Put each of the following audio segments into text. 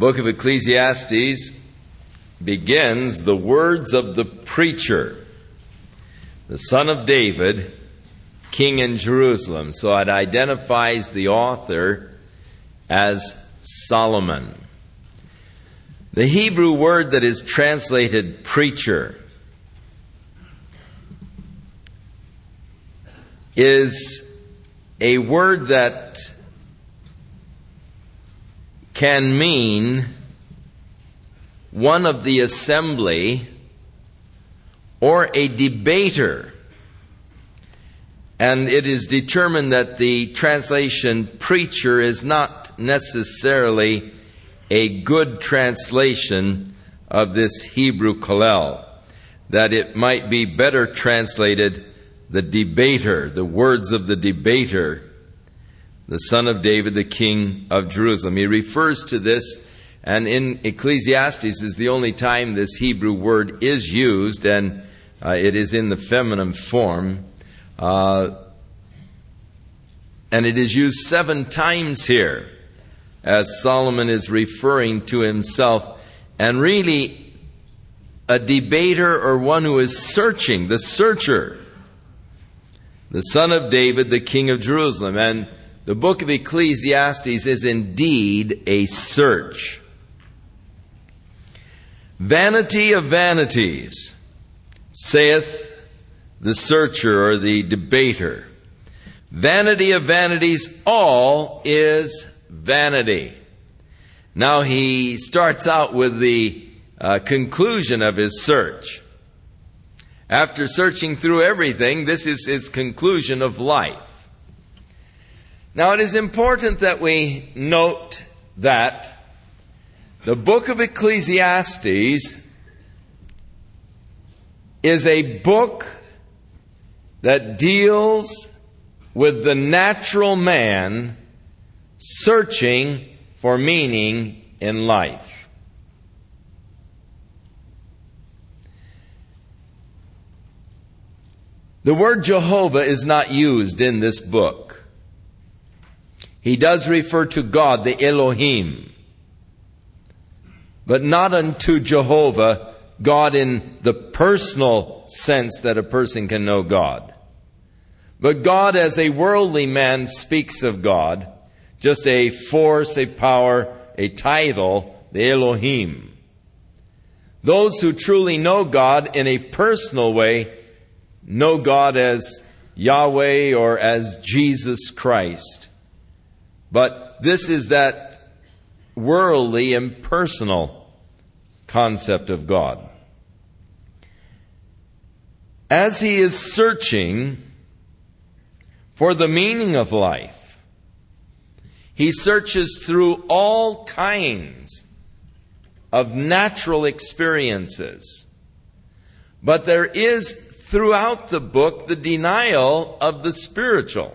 book of Ecclesiastes begins the words of the preacher, the son of David, king in Jerusalem. So it identifies the author as Solomon. The Hebrew word that is translated preacher is a word that can mean one of the assembly or a debater. And it is determined that the translation preacher is not necessarily a good translation of this Hebrew kollel, that it might be better translated the debater, the words of the debater, the son of David, the king of Jerusalem. He refers to this, and in Ecclesiastes is the only time this Hebrew word is used, and it is in the feminine form. And it is used 7 times here, as Solomon is referring to himself, and really a debater or one who is searching, the searcher, the son of David, the king of Jerusalem. And the book of Ecclesiastes is indeed a search. Vanity of vanities, saith the searcher or the debater. Vanity of vanities, all is vanity. Now he starts out with the conclusion of his search. After searching through everything, this is his conclusion of life. Now it is important that we note that the book of Ecclesiastes is a book that deals with the natural man searching for meaning in life. The word Jehovah is not used in this book. He does refer to God, the Elohim, but not unto Jehovah, God in the personal sense that a person can know God. But God as a worldly man speaks of God, just a force, a power, a title, the Elohim. Those who truly know God in a personal way know God as Yahweh or as Jesus Christ. But this is that worldly, impersonal concept of God. As he is searching for the meaning of life, he searches through all kinds of natural experiences. But there is throughout the book the denial of the spiritual.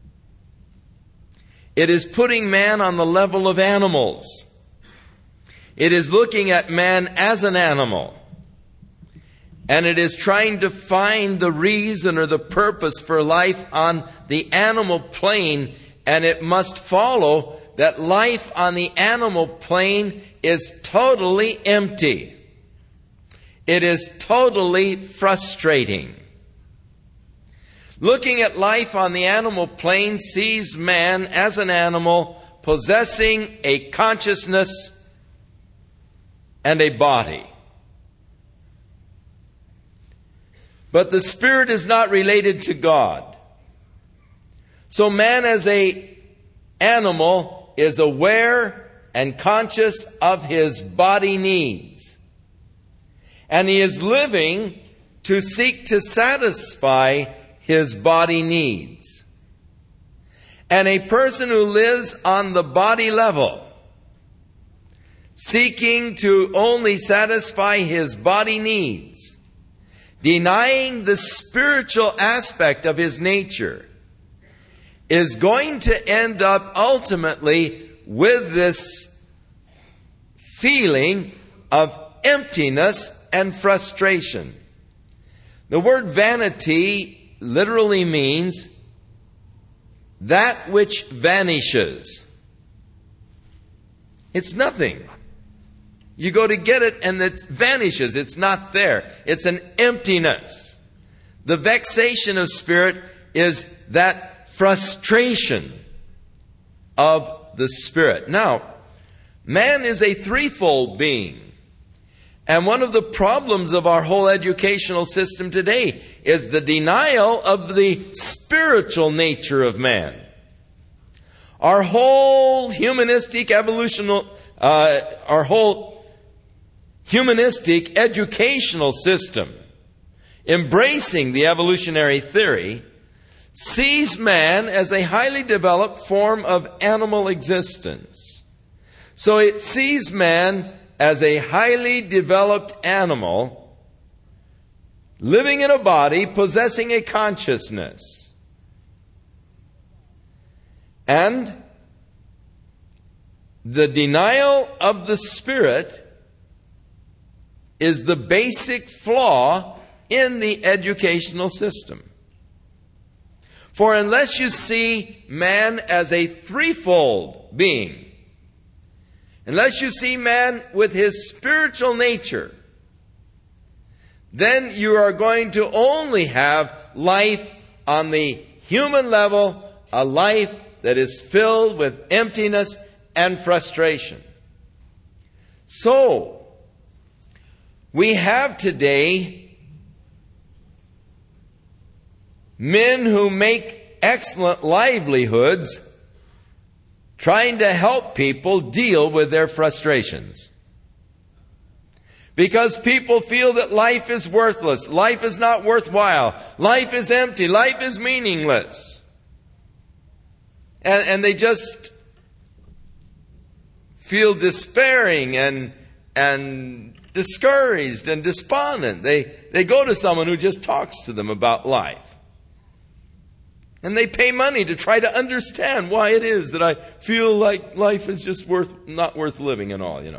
It is putting man on the level of animals. It is looking at man as an animal. And it is trying to find the reason or the purpose for life on the animal plane. And it must follow that life on the animal plane is totally empty. It is totally frustrating. Looking at life on the animal plane sees man as an animal possessing a consciousness and a body. But the spirit is not related to God. So man as an animal is aware and conscious of his body needs. And he is living to seek to satisfy his body needs. And a person who lives on the body level, seeking to only satisfy his body needs, denying the spiritual aspect of his nature, is going to end up ultimately with this feeling of emptiness and frustration. The word vanity literally means that which vanishes. It's nothing. You go to get it and it vanishes. It's not there. It's an emptiness. The vexation of spirit is that frustration of the spirit. Now, man is a threefold being. And one of the problems of our whole educational system today is the denial of the spiritual nature of man. Our whole humanistic humanistic educational system, embracing the evolutionary theory, sees man as a highly developed form of animal existence. So it sees man as a highly developed animal living in a body, possessing a consciousness. And the denial of the spirit is the basic flaw in the educational system. For unless you see man as a threefold being, unless you see man with his spiritual nature, then you are going to only have life on the human level, a life that is filled with emptiness and frustration. So, we have today men who make excellent livelihoods trying to help people deal with their frustrations. Because people feel that life is worthless, life is not worthwhile, life is empty, life is meaningless. And they just feel despairing and discouraged and despondent. They go to someone who just talks to them about life. And they pay money to try to understand why it is that I feel like life is just not worth living and all,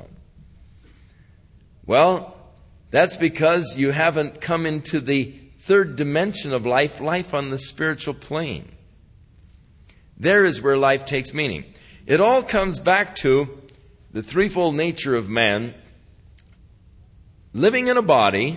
Well, that's because you haven't come into the third dimension of life, life on the spiritual plane. There is where life takes meaning. It all comes back to the threefold nature of man. Living in a body,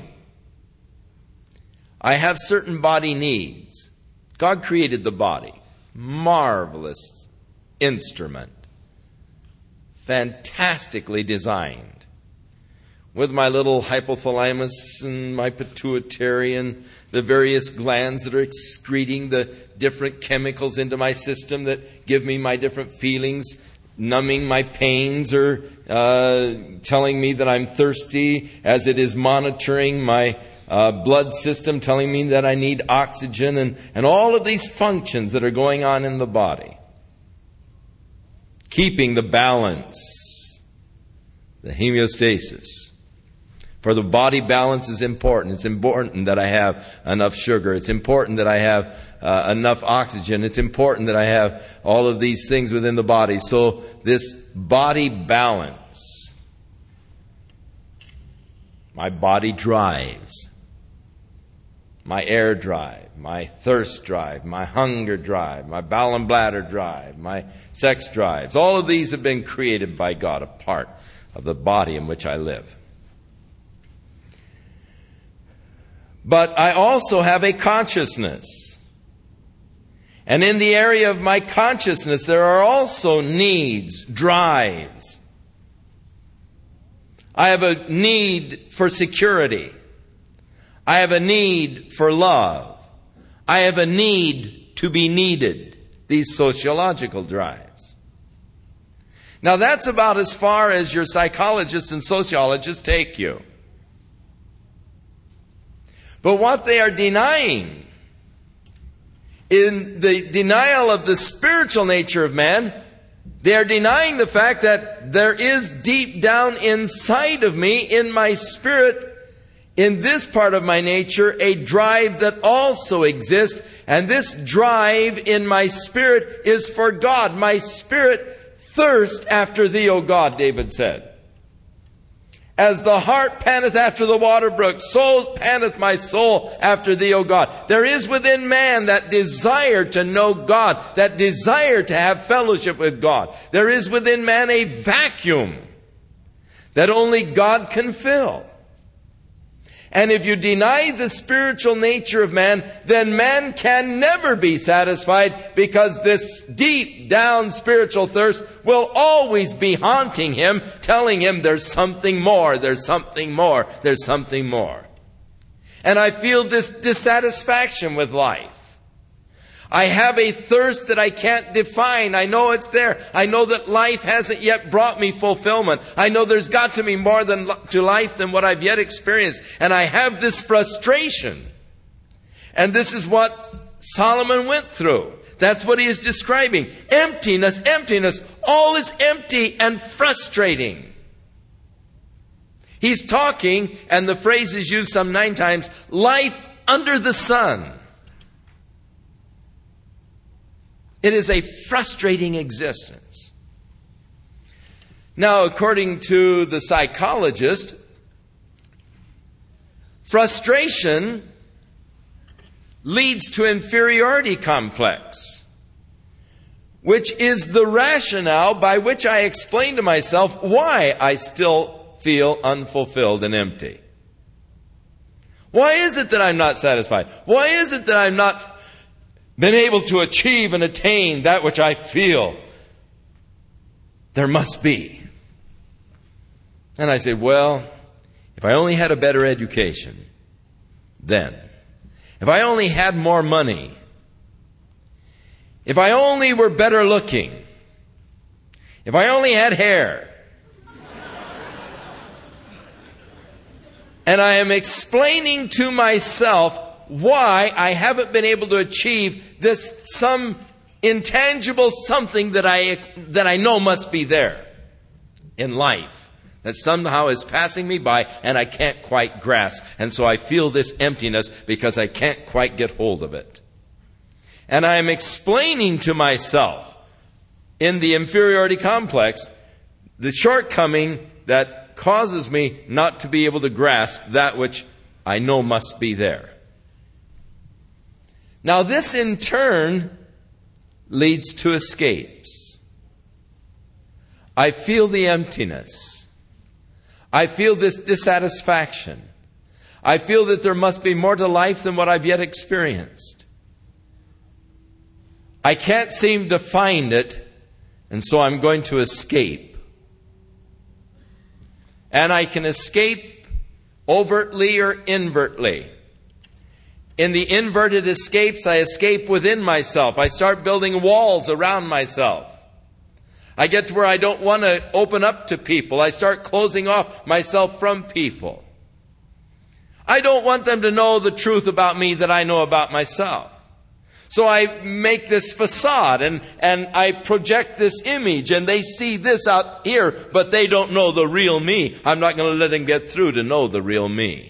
I have certain body needs. God created the body. Marvelous instrument. Fantastically designed. With my little hypothalamus and my pituitary and the various glands that are excreting the different chemicals into my system that give me my different feelings, numbing my pains or telling me that I'm thirsty, as it is monitoring my blood system, telling me that I need oxygen, and all of these functions that are going on in the body. Keeping the balance, the homeostasis. For the body balance is important. It's important that I have enough sugar. It's important that I have enough oxygen. It's important that I have all of these things within the body. So this body balance, my body drives, my air drive, my thirst drive, my hunger drive, my bowel and bladder drive, my sex drives, all of these have been created by God, a part of the body in which I live. But I also have a consciousness. And in the area of my consciousness, there are also needs, drives. I have a need for security. I have a need for love. I have a need to be needed. These sociological drives. Now that's about as far as your psychologists and sociologists take you. But what they are denying, in the denial of the spiritual nature of man, they are denying the fact that there is deep down inside of me, in my spirit, in this part of my nature, a drive that also exists. And this drive in my spirit is for God. My spirit thirsts after thee, O God, David said. As the hart panteth after the water brook, so panteth my soul after thee, O God. There is within man that desire to know God, that desire to have fellowship with God. There is within man a vacuum that only God can fill. And if you deny the spiritual nature of man, then man can never be satisfied, because this deep down spiritual thirst will always be haunting him, telling him there's something more, there's something more, there's something more. And I feel this dissatisfaction with life. I have a thirst that I can't define. I know it's there. I know that life hasn't yet brought me fulfillment. I know there's got to be more to life than what I've yet experienced. And I have this frustration. And this is what Solomon went through. That's what he is describing. Emptiness, emptiness. All is empty and frustrating. He's talking, and the phrase is used some 9 times, life under the sun. It is a frustrating existence. Now, according to the psychologist, frustration leads to inferiority complex, which is the rationale by which I explain to myself why I still feel unfulfilled and empty. Why is it that I'm not satisfied? Why is it that I'm not been able to achieve and attain that which I feel there must be? And I say, well, if I only had a better education, then. If I only had more money. If I only were better looking. If I only had hair. And I am explaining to myself why I haven't been able to achieve this some intangible something that I know must be there in life, that somehow is passing me by and I can't quite grasp. And so I feel this emptiness because I can't quite get hold of it. And I am explaining to myself in the inferiority complex the shortcoming that causes me not to be able to grasp that which I know must be there. Now, this in turn leads to escapes. I feel the emptiness. I feel this dissatisfaction. I feel that there must be more to life than what I've yet experienced. I can't seem to find it, and so I'm going to escape. And I can escape overtly or invertly. In the inverted escapes, I escape within myself. I start building walls around myself. I get to where I don't want to open up to people. I start closing off myself from people. I don't want them to know the truth about me that I know about myself. So I make this facade and I project this image, and they see this out here, but they don't know the real me. I'm not going to let them get through to know the real me.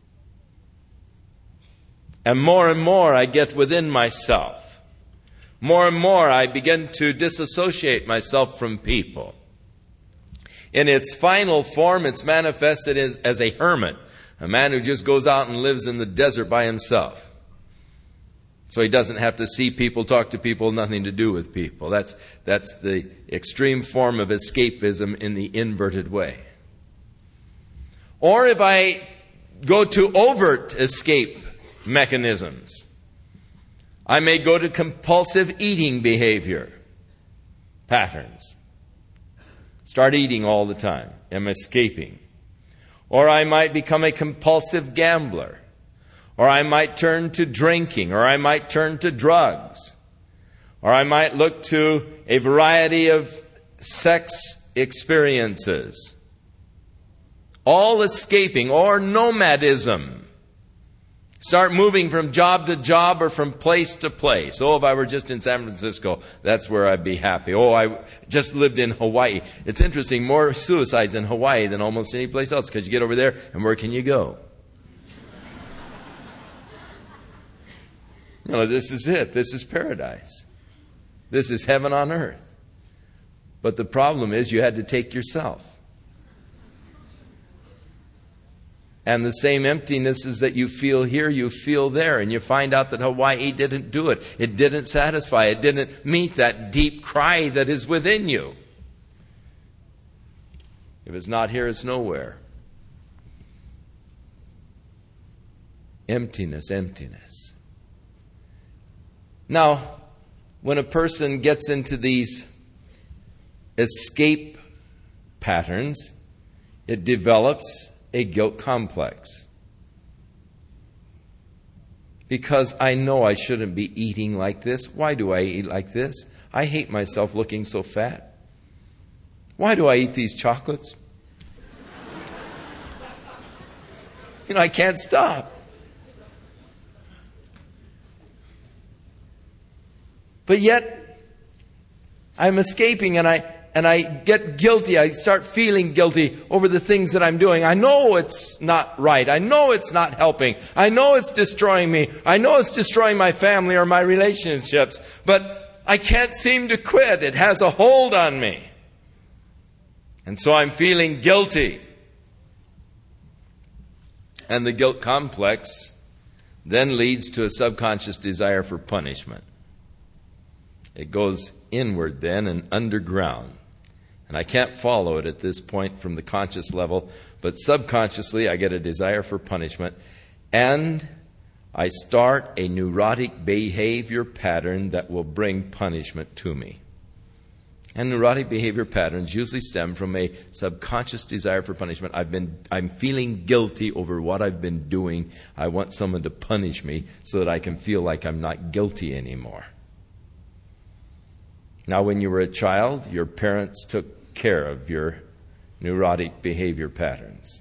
And more I get within myself. More and more I begin to disassociate myself from people. In its final form, it's manifested as a hermit, a man who just goes out and lives in the desert by himself. So he doesn't have to see people, talk to people, nothing to do with people. That's the extreme form of escapism in the inverted way. Or if I go to overt escape mechanisms, I may go to compulsive eating behavior patterns. Start eating all the time. I'm escaping. Or I might become a compulsive gambler. Or I might turn to drinking. Or I might turn to drugs. Or I might look to a variety of sex experiences. All escaping. Or nomadism. Start moving from job to job or from place to place. Oh, if I were just in San Francisco, that's where I'd be happy. Oh, I just lived in Hawaii. It's interesting, more suicides in Hawaii than almost any place else, because you get over there and where can you go? No, this is it. This is paradise. This is heaven on earth. But the problem is you had to take yourself. And the same emptinesses that you feel here, you feel there. And you find out that Hawaii didn't do it. It didn't satisfy. It didn't meet that deep cry that is within you. If it's not here, it's nowhere. Emptiness, emptiness. Now, when a person gets into these escape patterns, it develops a guilt complex. Because I know I shouldn't be eating like this. Why do I eat like this? I hate myself looking so fat. Why do I eat these chocolates? I can't stop. But yet, I'm escaping and I get guilty. I start feeling guilty over the things that I'm doing. I know it's not right. I know it's not helping. I know it's destroying me. I know it's destroying my family or my relationships. But I can't seem to quit. It has a hold on me. And so I'm feeling guilty. And the guilt complex then leads to a subconscious desire for punishment. It goes inward then and underground. And I can't follow it at this point from the conscious level, but subconsciously I get a desire for punishment. And I start a neurotic behavior pattern that will bring punishment to me. And neurotic behavior patterns usually stem from a subconscious desire for punishment. I'm feeling guilty over what I've been doing. I want someone to punish me so that I can feel like I'm not guilty anymore. Now, when you were a child, your parents took care of your neurotic behavior patterns.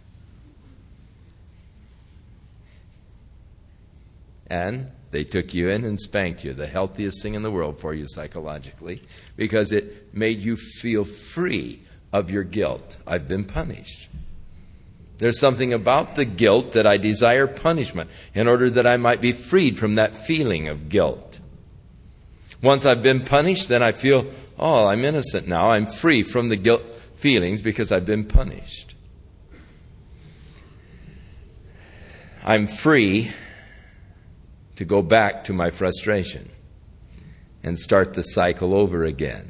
And they took you in and spanked you, the healthiest thing in the world for you psychologically, because it made you feel free of your guilt. I've been punished. There's something about the guilt that I desire punishment in order that I might be freed from that feeling of guilt. Once I've been punished, then I feel, oh, I'm innocent now. I'm free from the guilt feelings because I've been punished. I'm free to go back to my frustration and start the cycle over again.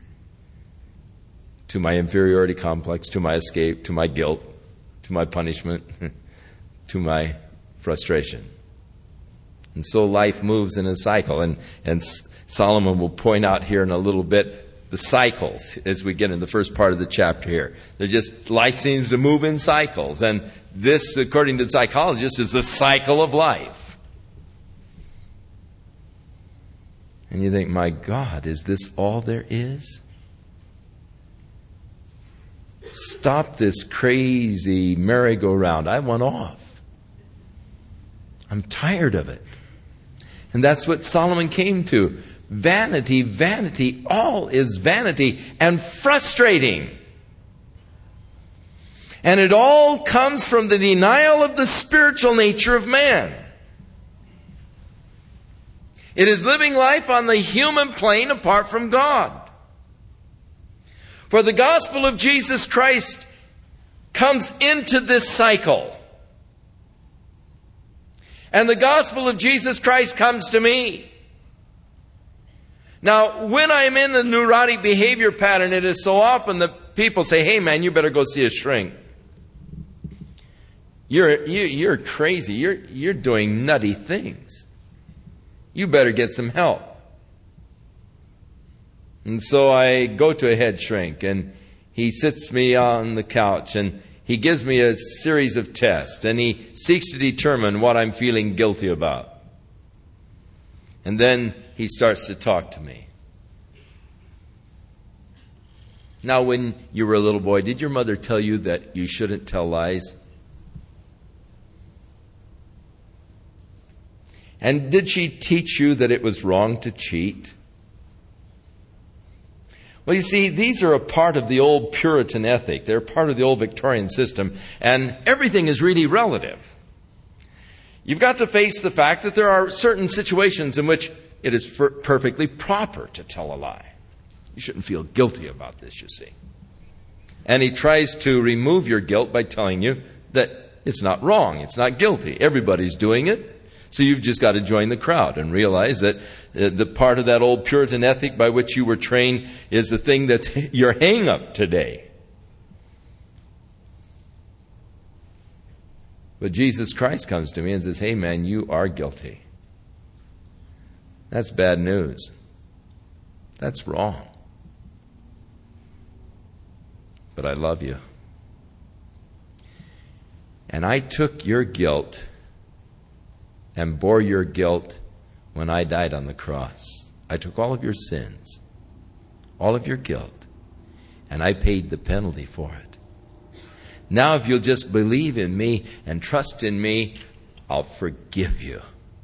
To my inferiority complex, to my escape, to my guilt, to my punishment, to my frustration. And so life moves in a cycle. And Solomon will point out here in a little bit the cycles as we get in the first part of the chapter here. Life seems to move in cycles. And this, according to the psychologists, is the cycle of life. And you think, my God, is this all there is? Stop this crazy merry-go-round. I want off. I'm tired of it. And that's what Solomon came to. Vanity, vanity, all is vanity and frustrating. And it all comes from the denial of the spiritual nature of man. It is living life on the human plane apart from God. For the gospel of Jesus Christ comes into this cycle. And the gospel of Jesus Christ comes to me. Now, when I'm in the neurotic behavior pattern, it is so often that people say, hey man, you better go see a shrink. You're crazy. You're doing nutty things. You better get some help. And so I go to a head shrink and he sits me on the couch and he gives me a series of tests and he seeks to determine what I'm feeling guilty about. And then he starts to talk to me. Now, when you were a little boy, did your mother tell you that you shouldn't tell lies? And did she teach you that it was wrong to cheat? Well, you see, these are a part of the old Puritan ethic. They're part of the old Victorian system, and everything is really relative. You've got to face the fact that there are certain situations in which it is perfectly proper to tell a lie. You shouldn't feel guilty about this, you see. And he tries to remove your guilt by telling you that it's not wrong, it's not guilty. Everybody's doing it. So you've just got to join the crowd and realize that the part of that old Puritan ethic by which you were trained is the thing that's your hang-up today. But Jesus Christ comes to me and says, hey man, you are guilty. That's bad news. That's wrong. But I love you. And I took your guilt and bore your guilt when I died on the cross. I took all of your sins, all of your guilt, and I paid the penalty for it. Now if you'll just believe in me and trust in me, I'll forgive you.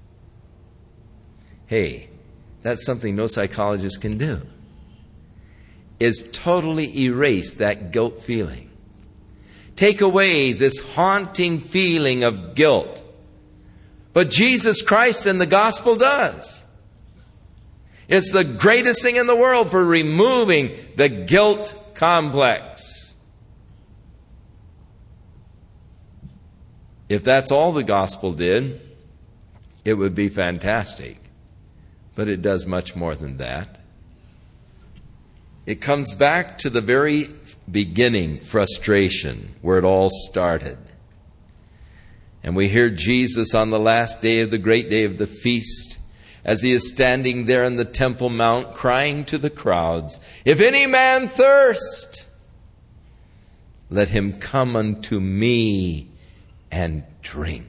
Hey, that's something no psychologist can do, is totally erase that guilt feeling. Take away this haunting feeling of guilt. But Jesus Christ and the gospel does. It's the greatest thing in the world for removing the guilt complex. If that's all the gospel did, it would be fantastic. But it does much more than that. It comes back to the very beginning, frustration, where it all started. And we hear Jesus on the last day of the great day of the feast, as he is standing there in the Temple Mount, crying to the crowds, if any man thirst, let him come unto me and drink.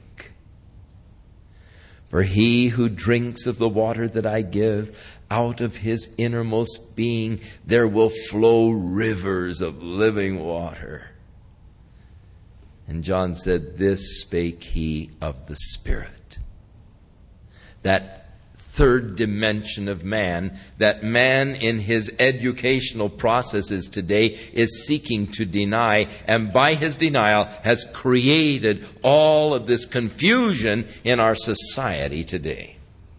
For he who drinks of the water that I give, out of his innermost being there will flow rivers of living water. And John said, this spake he of the Spirit. That third dimension of man, that man in his educational processes today is seeking to deny, and by his denial has created all of this confusion in our society today.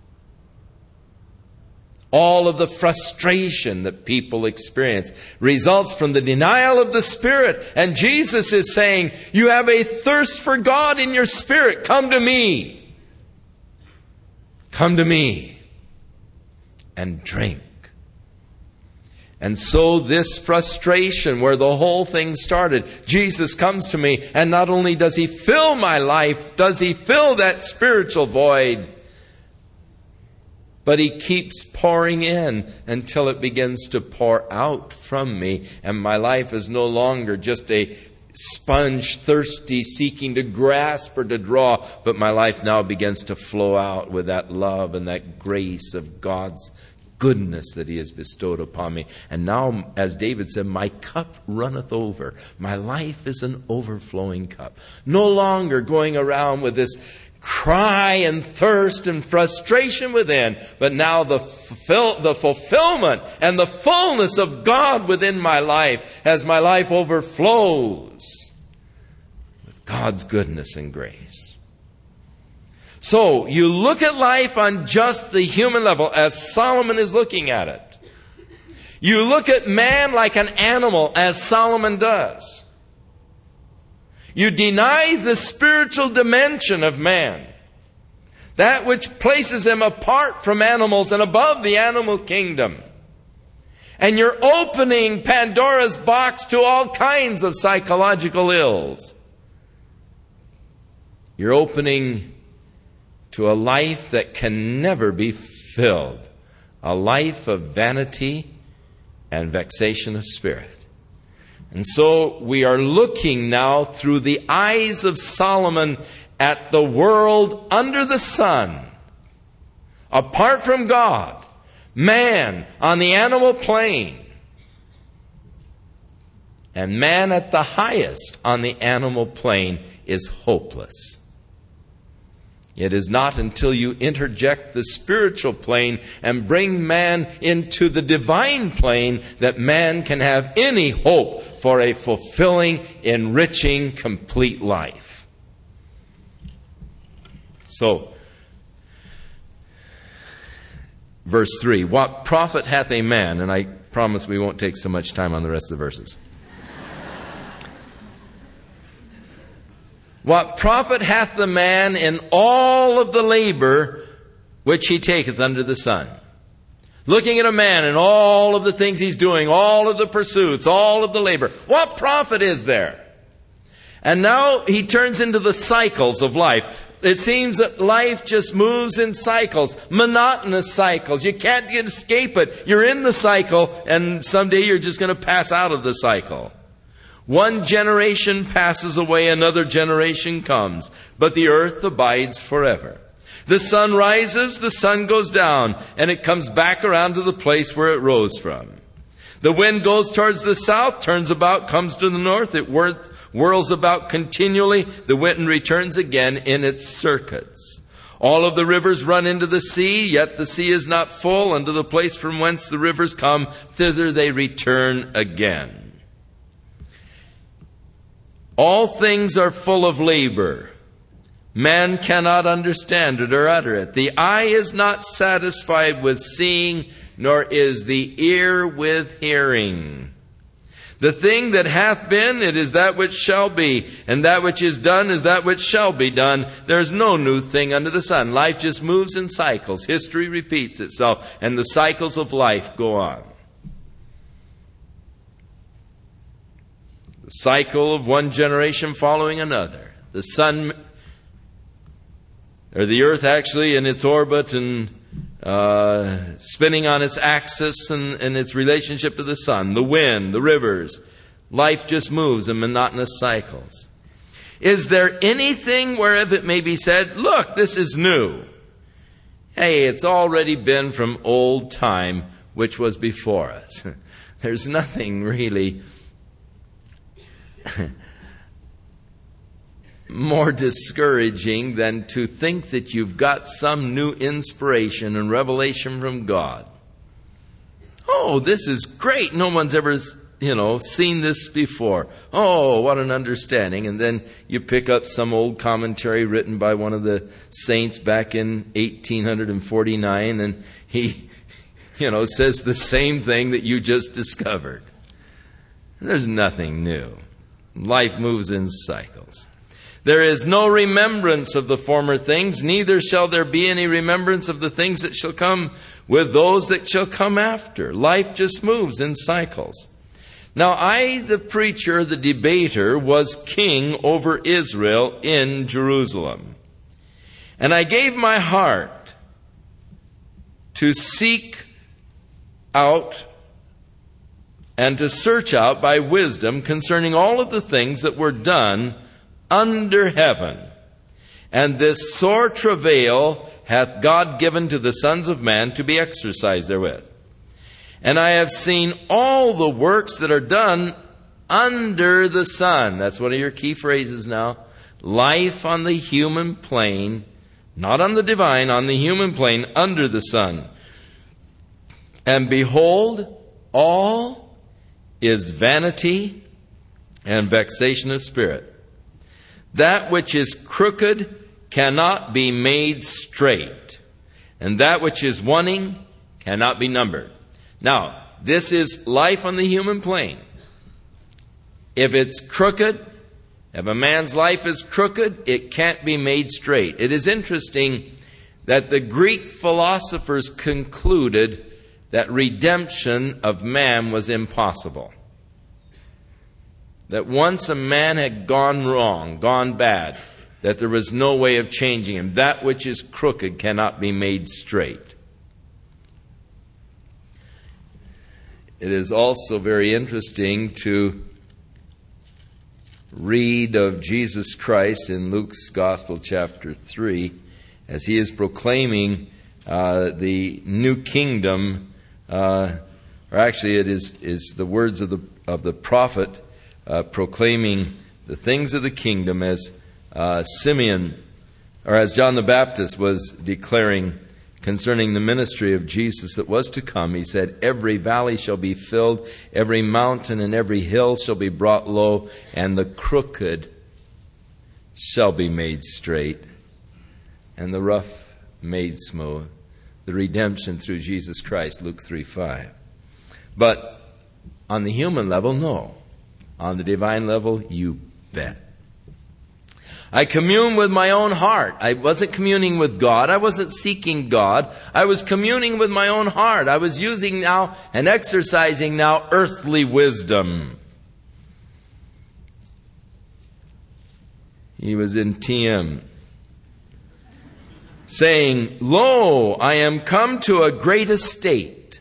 All of the frustration that people experience results from the denial of the Spirit. And Jesus is saying, you have a thirst for God in your spirit. Come to me. Come to me and drink. And so this frustration where the whole thing started, Jesus comes to me, and not only does he fill my life, does he fill that spiritual void, but he keeps pouring in until it begins to pour out from me. And my life is no longer just a sponge, thirsty, seeking to grasp or to draw. But my life now begins to flow out with that love and that grace of God's goodness that he has bestowed upon me. And now, as David said, my cup runneth over. My life is an overflowing cup. No longer going around with this cry and thirst and frustration within, but now the fulfillment and the fullness of God within my life as my life overflows with God's goodness and grace. So you look at life on just the human level as Solomon is looking at it. You look at man like an animal as Solomon does. You deny the spiritual dimension of man, that which places him apart from animals and above the animal kingdom. And you're opening Pandora's box to all kinds of psychological ills. You're opening to a life that can never be filled, a life of vanity and vexation of spirit. And so we are looking now through the eyes of Solomon at the world under the sun. Apart from God, man on the animal plane, and man at the highest on the animal plane is hopeless. It is not until you interject the spiritual plane and bring man into the divine plane that man can have any hope for a fulfilling, enriching, complete life. So, verse 3, what profit hath a man? And I promise we won't take so much time on the rest of the verses. What profit hath the man in all of the labor which he taketh under the sun? Looking at a man and all of the things he's doing, all of the pursuits, all of the labor. What profit is there? And now he turns into the cycles of life. It seems that life just moves in cycles, monotonous cycles. You can't escape it. You're in the cycle, and someday you're just going to pass out of the cycle. One generation passes away, another generation comes, but the earth abides forever. The sun rises, the sun goes down, and it comes back around to the place where it rose from. The wind goes towards the south, turns about, comes to the north. It whirls about continually. The wind returns again in its circuits. All of the rivers run into the sea, yet the sea is not full. Unto the place from whence the rivers come, thither they return again. All things are full of labor. Man cannot understand it or utter it. The eye is not satisfied with seeing, nor is the ear with hearing. The thing that hath been, it is that which shall be, and that which is done is that which shall be done. There is no new thing under the sun. Life just moves in cycles. History repeats itself, and the cycles of life go on. The cycle of one generation following another. The sun, or the earth actually in its orbit and spinning on its axis and its relationship to the sun, the wind, the rivers. Life just moves in monotonous cycles. Is there anything whereof it may be said, look, this is new? Hey, it's already been from old time, which was before us. There's nothing really more discouraging than to think that you've got some new inspiration and revelation from God. Oh, this is great. No one's ever, seen this before. Oh, what an understanding. And then you pick up some old commentary written by one of the saints back in 1849, and he, says the same thing that you just discovered. There's nothing new. Life moves in cycles. There is no remembrance of the former things, neither shall there be any remembrance of the things that shall come with those that shall come after. Life just moves in cycles. Now I, the preacher, the debater, was king over Israel in Jerusalem. And I gave my heart to seek out and to search out by wisdom concerning all of the things that were done under heaven. And this sore travail hath God given to the sons of man to be exercised therewith. And I have seen all the works that are done under the sun. That's one of your key phrases now. Life on the human plane, not on the divine, on the human plane, under the sun. And behold, all is vanity and vexation of spirit. That which is crooked cannot be made straight, and that which is wanting cannot be numbered. Now, this is life on the human plane. If it's crooked, if a man's life is crooked, it can't be made straight. It is interesting that the Greek philosophers concluded that redemption of man was impossible. That once a man had gone wrong, gone bad, that there was no way of changing him. That which is crooked cannot be made straight. It is also very interesting to read of Jesus Christ in Luke's Gospel, chapter 3, as he is proclaiming the new kingdom, or actually it is the words of the prophet proclaiming the things of the kingdom as Simeon, or as John the Baptist was declaring concerning the ministry of Jesus that was to come. He said, every valley shall be filled, every mountain and every hill shall be brought low, and the crooked shall be made straight, and the rough made smooth. The redemption through Jesus Christ, Luke 3:5. But on the human level, no. On the divine level, you bet. I commune with my own heart. I wasn't communing with God. I wasn't seeking God. I was communing with my own heart. I was using now and exercising now earthly wisdom. He was in TM. Saying, "Lo, I am come to a great estate.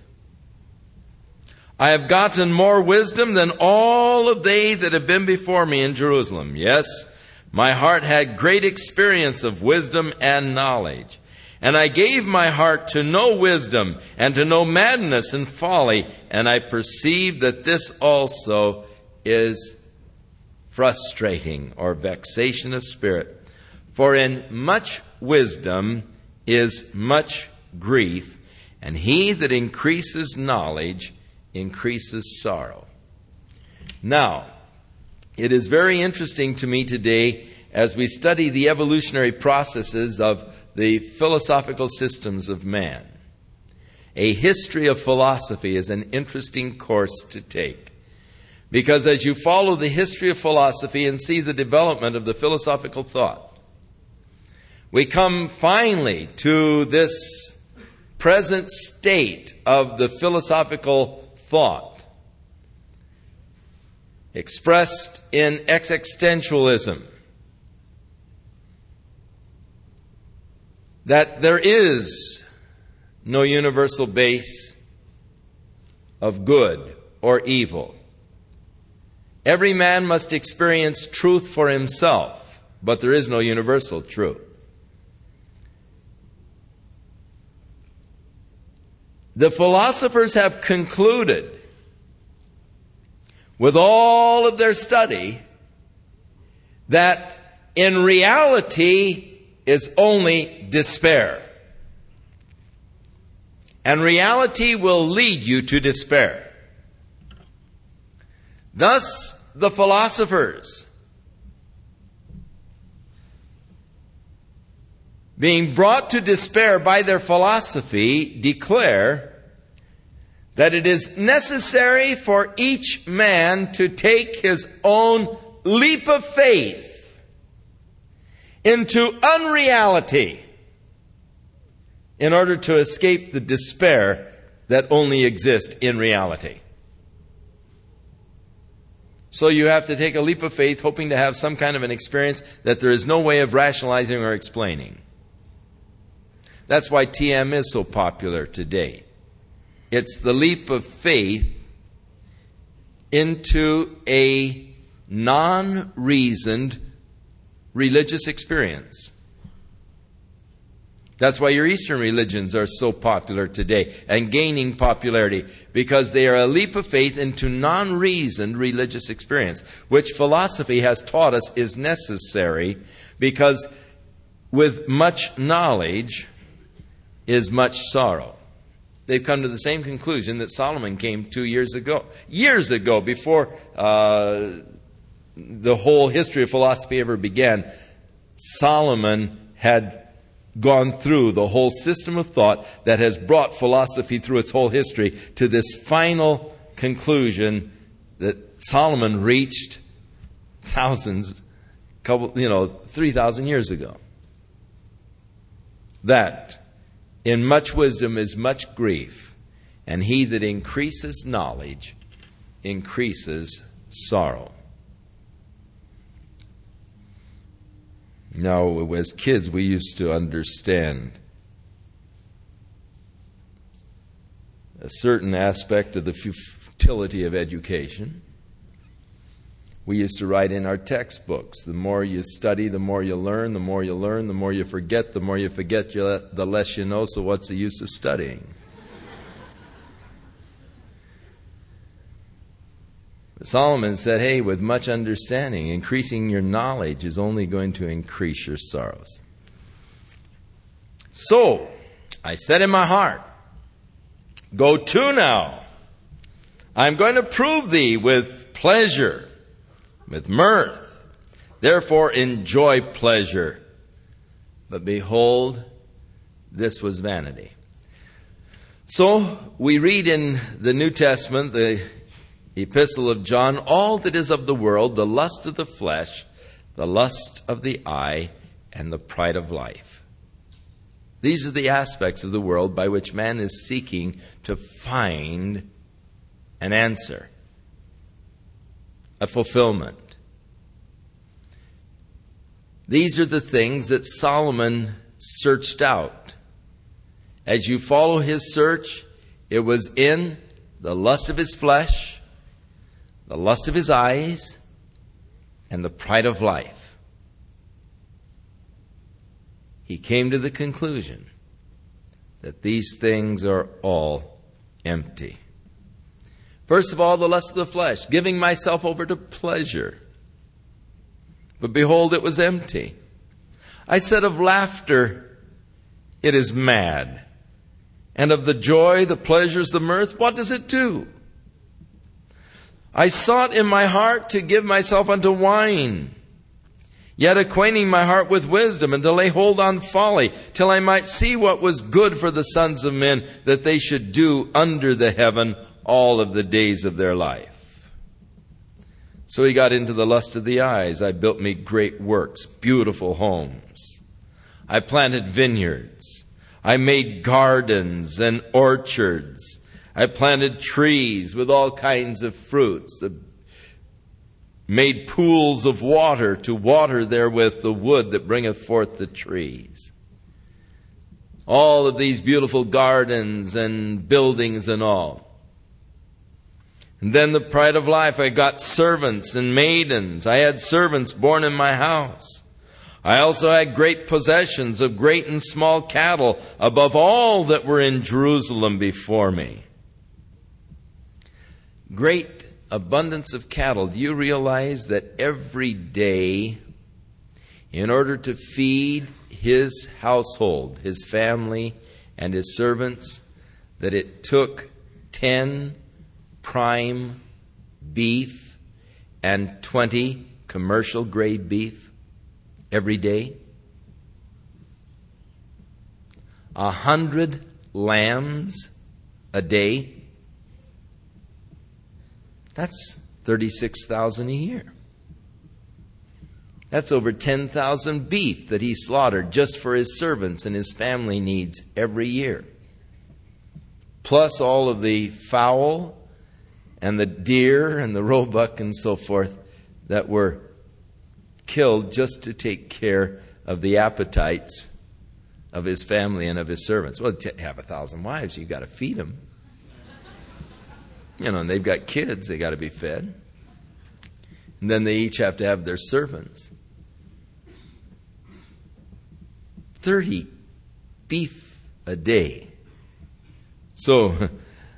I have gotten more wisdom than all of they that have been before me in Jerusalem. Yes, my heart had great experience of wisdom and knowledge. And I gave my heart to know wisdom and to know madness and folly. And I perceived that this also is frustrating," or vexation of spirit. "For in much wisdom is much grief, and he that increases knowledge increases sorrow." Now, it is very interesting to me today as we study the evolutionary processes of the philosophical systems of man. A history of philosophy is an interesting course to take. Because as you follow the history of philosophy and see the development of the philosophical thought, we come finally to this present state of the philosophical thought, expressed in existentialism, that there is no universal base of good or evil. Every man must experience truth for himself, but there is no universal truth. The philosophers have concluded, with all of their study, that in reality is only despair. And reality will lead you to despair. Thus, the philosophers, being brought to despair by their philosophy, declare that it is necessary for each man to take his own leap of faith into unreality in order to escape the despair that only exists in reality. So you have to take a leap of faith, hoping to have some kind of an experience that there is no way of rationalizing or explaining. That's why TM is so popular today. It's the leap of faith into a non-reasoned religious experience. That's why your Eastern religions are so popular today and gaining popularity, because they are a leap of faith into non-reasoned religious experience, which philosophy has taught us is necessary, because with much knowledge is much sorrow. They've come to the same conclusion that Solomon came 2 years ago. Years ago, before the whole history of philosophy ever began, Solomon had gone through the whole system of thought that has brought philosophy through its whole history to this final conclusion that Solomon reached 3,000 years ago. That in much wisdom is much grief, and he that increases knowledge increases sorrow. Now, as kids, we used to understand a certain aspect of the futility of education. We used to write in our textbooks, the more you study, the more you learn, the more you learn, the more you forget, the more you forget, the less you know, so what's the use of studying? Solomon said, hey, with much understanding, increasing your knowledge is only going to increase your sorrows. So, I said in my heart, go to now. I'm going to prove thee with pleasure, with mirth. Therefore enjoy pleasure. But behold, this was vanity. So, we read in the New Testament, the Epistle of John, all that is of the world, the lust of the flesh, the lust of the eye, and the pride of life. These are the aspects of the world by which man is seeking to find an answer, a fulfillment. These are the things that Solomon searched out. As you follow his search, it was in the lust of his flesh, the lust of his eyes, and the pride of life. He came to the conclusion that these things are all empty. First of all, the lust of the flesh, giving myself over to pleasure. But behold, it was empty. I said of laughter, it is mad. And of the joy, the pleasures, the mirth, what does it do? I sought in my heart to give myself unto wine, yet acquainting my heart with wisdom, and to lay hold on folly, till I might see what was good for the sons of men, that they should do under the heaven all of the days of their life. So he got into the lust of the eyes. I built me great works, beautiful homes. I planted vineyards. I made gardens and orchards. I planted trees with all kinds of fruits. Made pools of water to water therewith the wood that bringeth forth the trees. All of these beautiful gardens and buildings and all. And then the pride of life. I got servants and maidens. I had servants born in my house. I also had great possessions of great and small cattle, above all that were in Jerusalem before me. Great abundance of cattle. Do you realize that every day, in order to feed his household, his family, and his servants, that it took 10 prime beef and 20 commercial grade beef every day? 100 lambs a day. That's 36,000 a year. That's over 10,000 beef that he slaughtered just for his servants and his family needs every year. Plus all of the fowl and the deer and the roebuck and so forth that were killed just to take care of the appetites of his family and of his servants. Well, to have 1,000 wives, you've got to feed them. You know, and they've got kids, they got to be fed. And then they each have to have their servants. 30 beef a day. So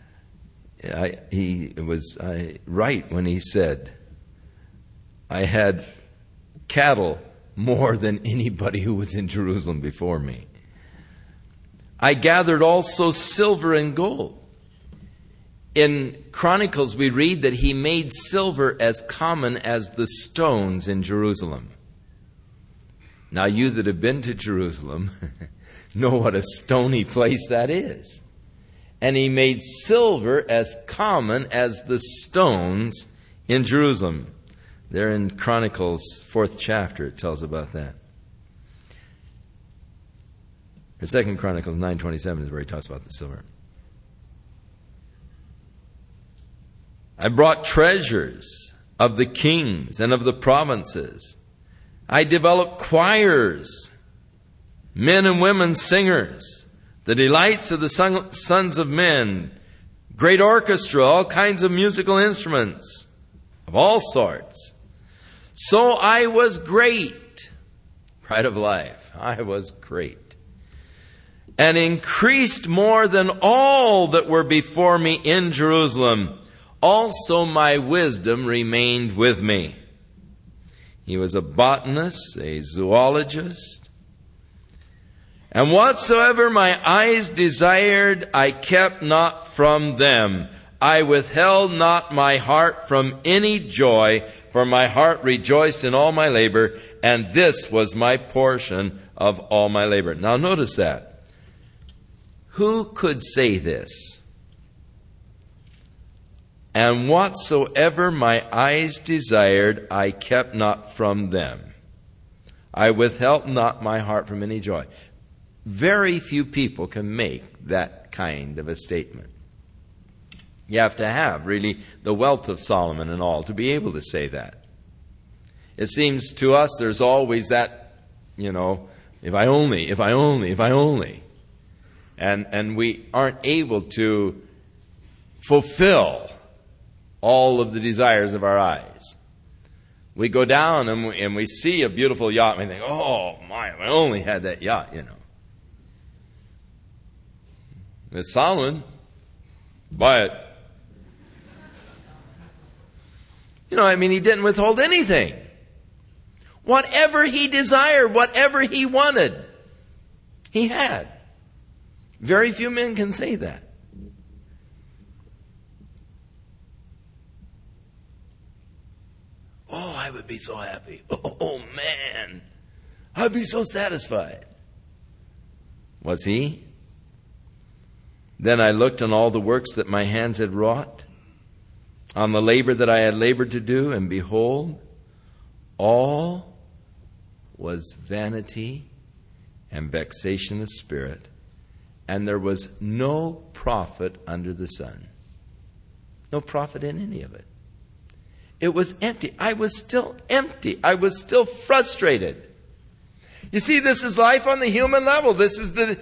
he was right when he said, I had cattle more than anybody who was in Jerusalem before me. I gathered also silver and gold. In Chronicles we read that he made silver as common as the stones in Jerusalem. Now you that have been to Jerusalem know what a stony place that is. And he made silver as common as the stones in Jerusalem. There in Chronicles 4th chapter it tells about that. Or 2 Chronicles 9:27 is where he talks about the silver. I brought treasures of the kings and of the provinces. I developed choirs, men and women singers, the delights of the sons of men, great orchestra, all kinds of musical instruments of all sorts. So I was great. Pride of life. I was great. And increased more than all that were before me in Jerusalem. Also my wisdom remained with me. He was a botanist, a zoologist. And whatsoever my eyes desired, I kept not from them. I withheld not my heart from any joy, for my heart rejoiced in all my labor, and this was my portion of all my labor. Now notice that. Who could say this? And whatsoever my eyes desired, I kept not from them. I withheld not my heart from any joy. Very few people can make that kind of a statement. You have to have, really, the wealth of Solomon and all to be able to say that. It seems to us there's always that if I only. And we aren't able to fulfill all of the desires of our eyes. We go down and we see a beautiful yacht and we think, oh my, if I only had that yacht, With Solomon, buy it. He didn't withhold anything. Whatever he desired, whatever he wanted, he had. Very few men can say that. Oh, I would be so happy. Oh, man. I'd be so satisfied. Was he? Then I looked on all the works that my hands had wrought, on the labor that I had labored to do, and behold, all was vanity and vexation of spirit, and there was no profit under the sun. No profit in any of it. It was empty. I was still empty. I was still frustrated. You see, this is life on the human level. This is the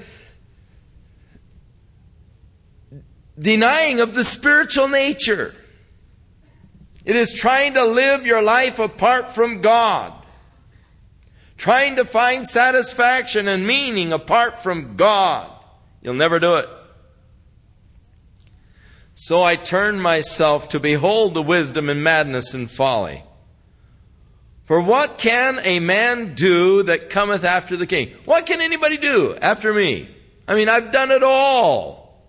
denying of the spiritual nature. It is trying to live your life apart from God. Trying to find satisfaction and meaning apart from God. You'll never do it. So I turned myself to behold the wisdom and madness and folly. For what can a man do that cometh after the king? What can anybody do after me? I've done it all.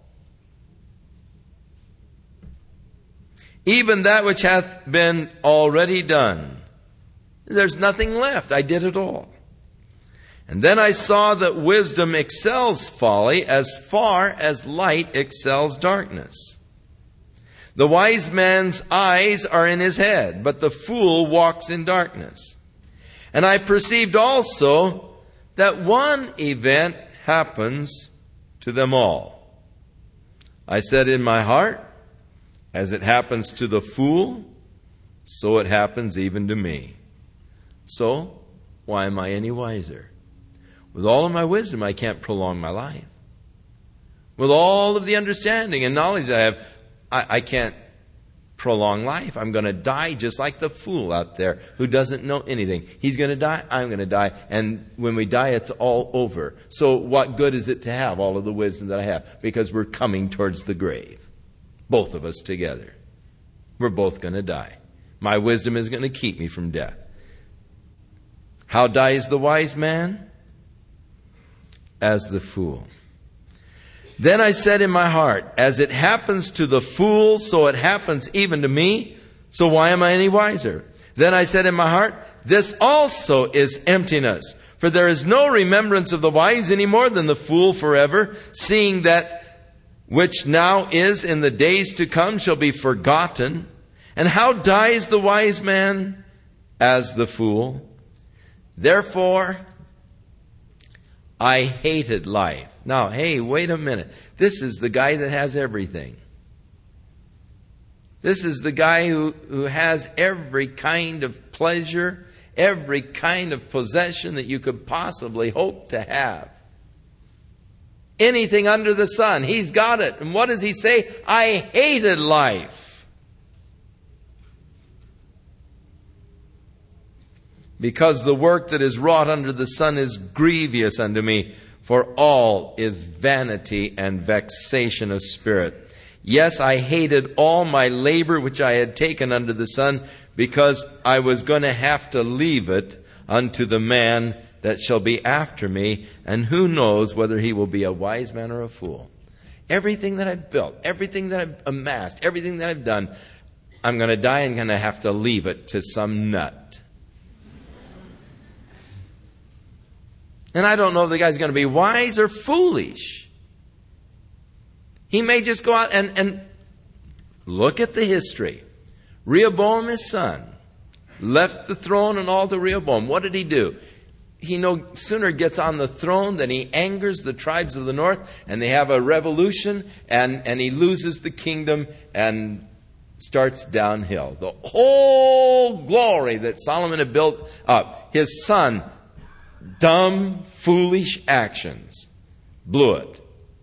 Even that which hath been already done. There's nothing left. I did it all. And then I saw that wisdom excels folly as far as light excels darkness. The wise man's eyes are in his head, but the fool walks in darkness. And I perceived also that one event happens to them all. I said in my heart, as it happens to the fool, so it happens even to me. So, why am I any wiser? With all of my wisdom, I can't prolong my life. With all of the understanding and knowledge I have, I can't prolong life. I'm going to die just like the fool out there who doesn't know anything. He's going to die, I'm going to die, and when we die, it's all over. So what good is it to have all of the wisdom that I have? Because we're coming towards the grave. Both of us together. We're both going to die. My wisdom is going to keep me from death. How dies the wise man? As the fool. Then I said in my heart, as it happens to the fool, so it happens even to me. So why am I any wiser? Then I said in my heart, this also is emptiness. For there is no remembrance of the wise any more than the fool forever, seeing that which now is in the days to come shall be forgotten. And how dies the wise man? As the fool. Therefore, I hated life. Now, hey, wait a minute. This is the guy that has everything. This is the guy who has every kind of pleasure, every kind of possession that you could possibly hope to have. Anything under the sun, he's got it. And what does he say? I hated life. Because the work that is wrought under the sun is grievous unto me, for all is vanity and vexation of spirit. Yes, I hated all my labor which I had taken under the sun, because I was going to have to leave it unto the man that shall be after me, and who knows whether he will be a wise man or a fool. Everything that I've built, everything that I've amassed, everything that I've done, I'm going to die and going to have to leave it to some nut. And I don't know if the guy's going to be wise or foolish. He may just go out and look at the history. Rehoboam, his son, left the throne and all to Rehoboam. What did he do? He no sooner gets on the throne than he angers the tribes of the north, and they have a revolution, and he loses the kingdom and starts downhill. The whole glory that Solomon had built up, his son dumb, foolish actions blew it.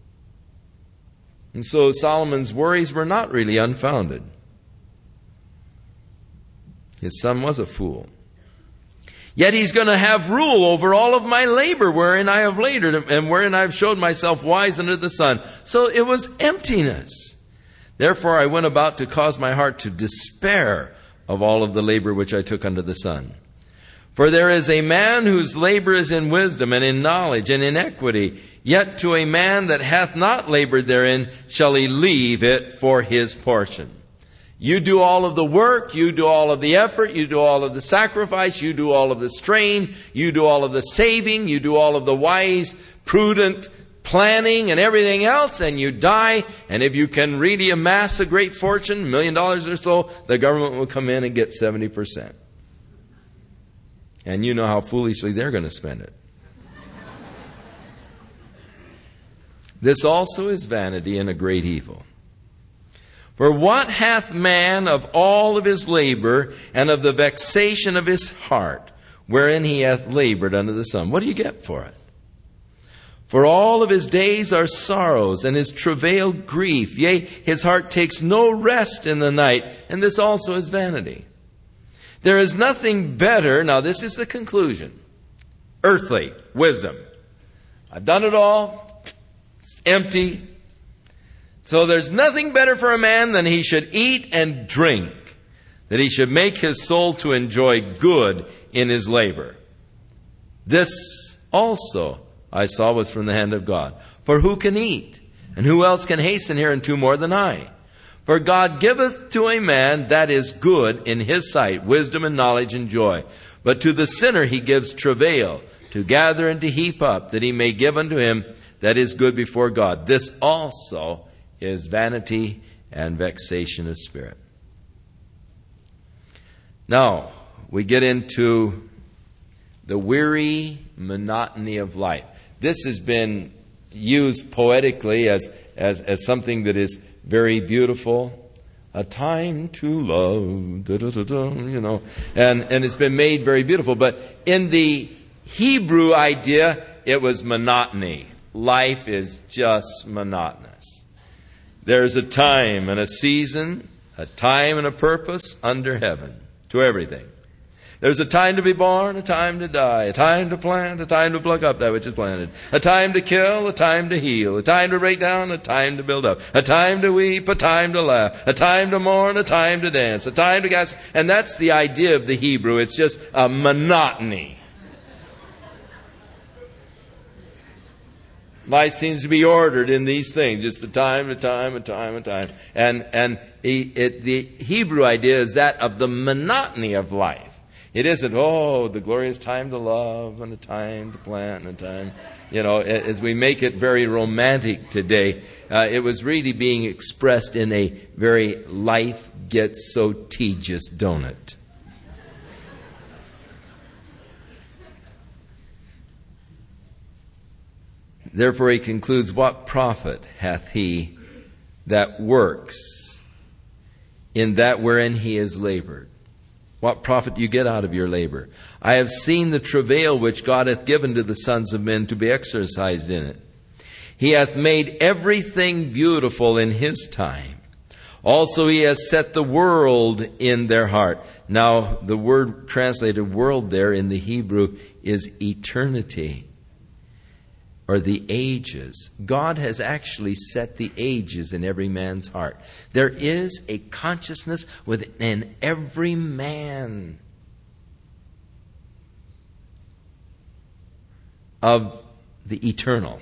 And so Solomon's worries were not really unfounded. His son was a fool. Yet he's going to have rule over all of my labor wherein I have labored and wherein I have showed myself wise under the sun. So it was emptiness. Therefore I went about to cause my heart to despair of all of the labor which I took under the sun. For there is a man whose labor is in wisdom and in knowledge and in equity. Yet to a man that hath not labored therein shall he leave it for his portion. You do all of the work, you do all of the effort, you do all of the sacrifice, you do all of the strain, you do all of the saving, you do all of the wise, prudent planning and everything else, and you die. And if you can really amass a great fortune, $1 million or so, the government will come in and get 70%. And you know how foolishly they're going to spend it. This also is vanity and a great evil. For what hath man of all of his labor and of the vexation of his heart, wherein he hath labored under the sun? What do you get for it? For all of his days are sorrows, and his travail grief. Yea, his heart takes no rest in the night, and this also is vanity. There is nothing better, now this is the conclusion, earthly wisdom. I've done it all, it's empty. So there's nothing better for a man than he should eat and drink, that he should make his soul to enjoy good in his labor. This also I saw was from the hand of God. For who can eat? And who else can hasten hereunto more than I? For God giveth to a man that is good in his sight, wisdom and knowledge and joy. But to the sinner he gives travail, to gather and to heap up, that he may give unto him that is good before God. This also is vanity and vexation of spirit. Now, we get into the weary monotony of life. This has been used poetically as something that is very beautiful. A time to love, and it's been made very beautiful. But in the Hebrew idea, it was monotony. Life is just monotonous. There's a time and a season, a time and a purpose under heaven to everything. There's a time to be born, a time to die, a time to plant, a time to pluck up that which is planted, a time to kill, a time to heal, a time to break down, a time to build up, a time to weep, a time to laugh, a time to mourn, a time to dance, a time to gasp. And that's the idea of the Hebrew. It's just a monotony. Life seems to be ordered in these things, just a time, a time, a time, a time. And the Hebrew idea is that of the monotony of life. It isn't, the glorious time to love and a time to plant and a time, as we make it very romantic today. It was really being expressed in a very life gets so tedious, don't it? Therefore he concludes, what profit hath he that works in that wherein he has labored? What profit do you get out of your labor? I have seen the travail which God hath given to the sons of men to be exercised in it. He hath made everything beautiful in his time. Also he has set the world in their heart. Now the word translated world there in the Hebrew is eternity, or the ages. God has actually set the ages in every man's heart. There is a consciousness within every man of the eternal.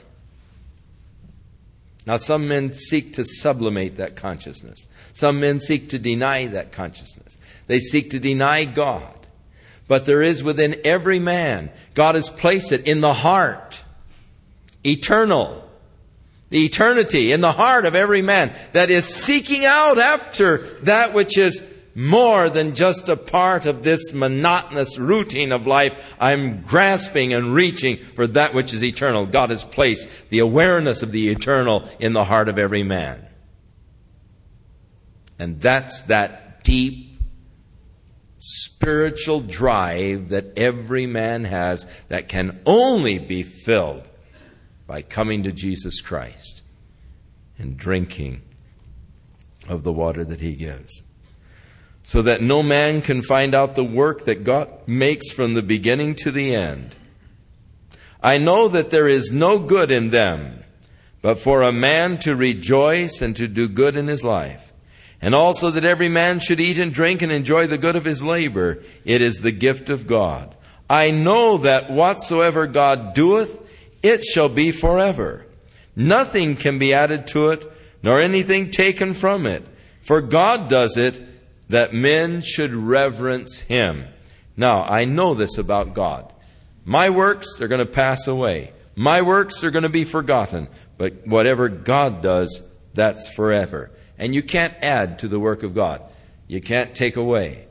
Now, some men seek to sublimate that consciousness. Some men seek to deny that consciousness. They seek to deny God. But there is within every man, God has placed it in the heart. Eternal. The eternity in the heart of every man that is seeking out after that which is more than just a part of this monotonous routine of life. I'm grasping and reaching for that which is eternal. God has placed the awareness of the eternal in the heart of every man. And that's that deep spiritual drive that every man has that can only be filled by coming to Jesus Christ and drinking of the water that He gives. So that no man can find out the work that God makes from the beginning to the end. I know that there is no good in them, but for a man to rejoice and to do good in his life. And also that every man should eat and drink and enjoy the good of his labor. It is the gift of God. I know that whatsoever God doeth, it shall be forever. Nothing can be added to it, nor anything taken from it. For God does it, that men should reverence Him. Now, I know this about God. My works are going to pass away. My works are going to be forgotten. But whatever God does, that's forever. And you can't add to the work of God. You can't take away.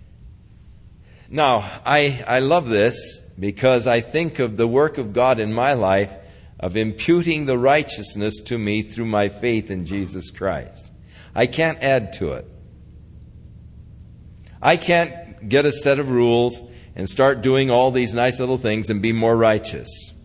Now, I love this because I think of the work of God in my life of imputing the righteousness to me through my faith in Jesus Christ. I can't add to it. I can't get a set of rules and start doing all these nice little things and be more righteous.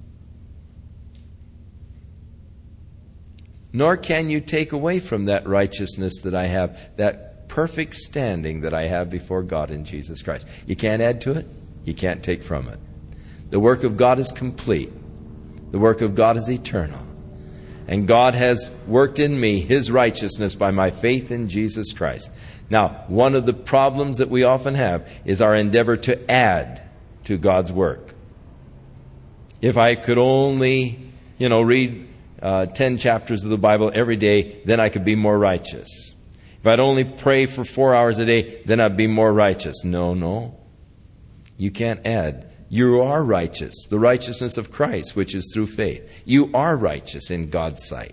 Nor can you take away from that righteousness that I have, that perfect standing that I have before God in Jesus Christ. You can't add to it. You can't take from it. The work of God is complete. The work of God is eternal. And God has worked in me His righteousness by my faith in Jesus Christ. Now, one of the problems that we often have is our endeavor to add to God's work. If I could only, read 10 chapters of the Bible every day, then I could be more righteous. If I'd only pray for 4 hours a day, then I'd be more righteous. No. You can't add. You are righteous, the righteousness of Christ, which is through faith. You are righteous in God's sight.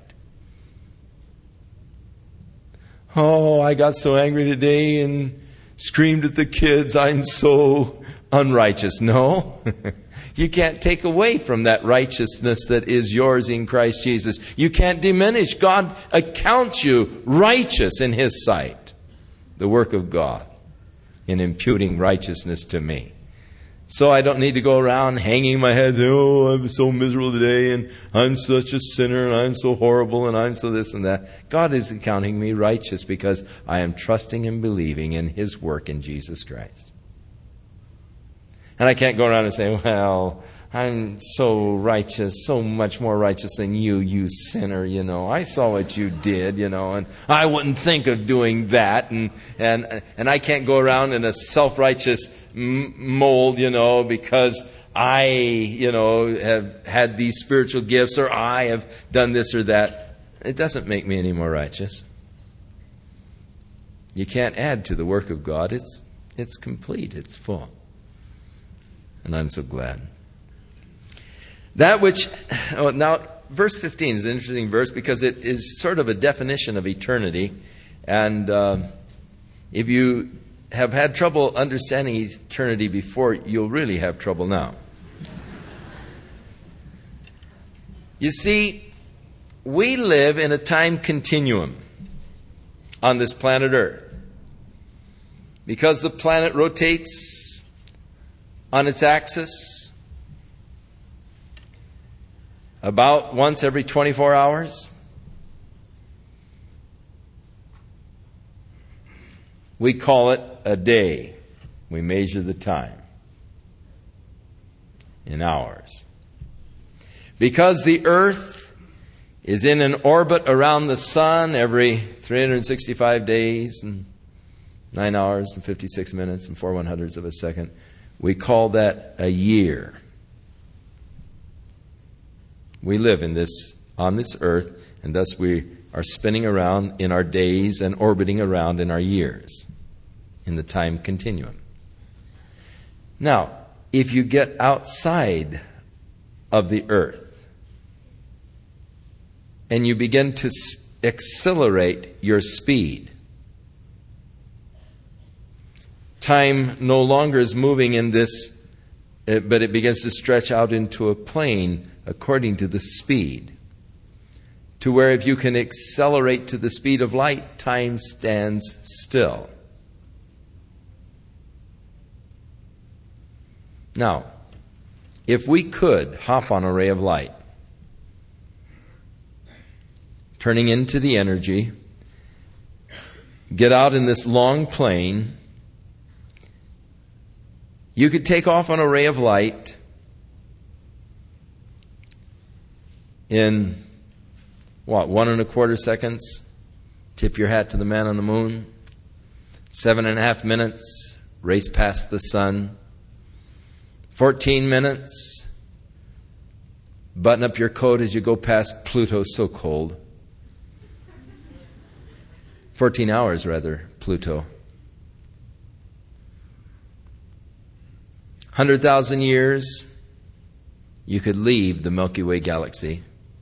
Oh, I got so angry today and screamed at the kids. I'm so unrighteous. No, you can't take away from that righteousness that is yours in Christ Jesus. You can't diminish. God accounts you righteous in His sight. The work of God in imputing righteousness to me. So I don't need to go around hanging my head, oh, I'm so miserable today, and I'm such a sinner, and I'm so horrible, and I'm so this and that. God is accounting me righteous because I am trusting and believing in His work in Jesus Christ. And I can't go around and say, well, I'm so righteous, so much more righteous than you sinner, I saw what you did, and I wouldn't think of doing that. And I can't go around in a self-righteous mold, because I, have had these spiritual gifts, or I have done this or that. It doesn't make me any more righteous. You can't add to the work of God. It's complete. It's full. And I'm so glad. Now, verse 15 is an interesting verse because it is sort of a definition of eternity. And if you have had trouble understanding eternity before, you'll really have trouble now. You see, we live in a time continuum on this planet Earth. Because the planet rotates on its axis about once every 24 hours. We call it a day. We measure the time in hours. Because the earth is in an orbit around the sun every 365 days and 9 hours and 56 minutes and 4 100ths of a second, we call that a year. We live on this earth, and thus we are spinning around in our days and orbiting around in our years, in the time continuum. Now, if you get outside of the earth and you begin to accelerate your speed, time no longer is moving in this, but it begins to stretch out into a plane according to the speed, to where if you can accelerate to the speed of light, time stands still. Now, if we could hop on a ray of light, turning into the energy, get out in this long plane, you could take off on a ray of light in, 1.25 seconds? Tip your hat to the man on the moon. 7.5 minutes, race past the sun. 14 minutes, button up your coat as you go past Pluto, so cold. 14 hours, rather, Pluto. 100,000 years, you could leave the Milky Way galaxy.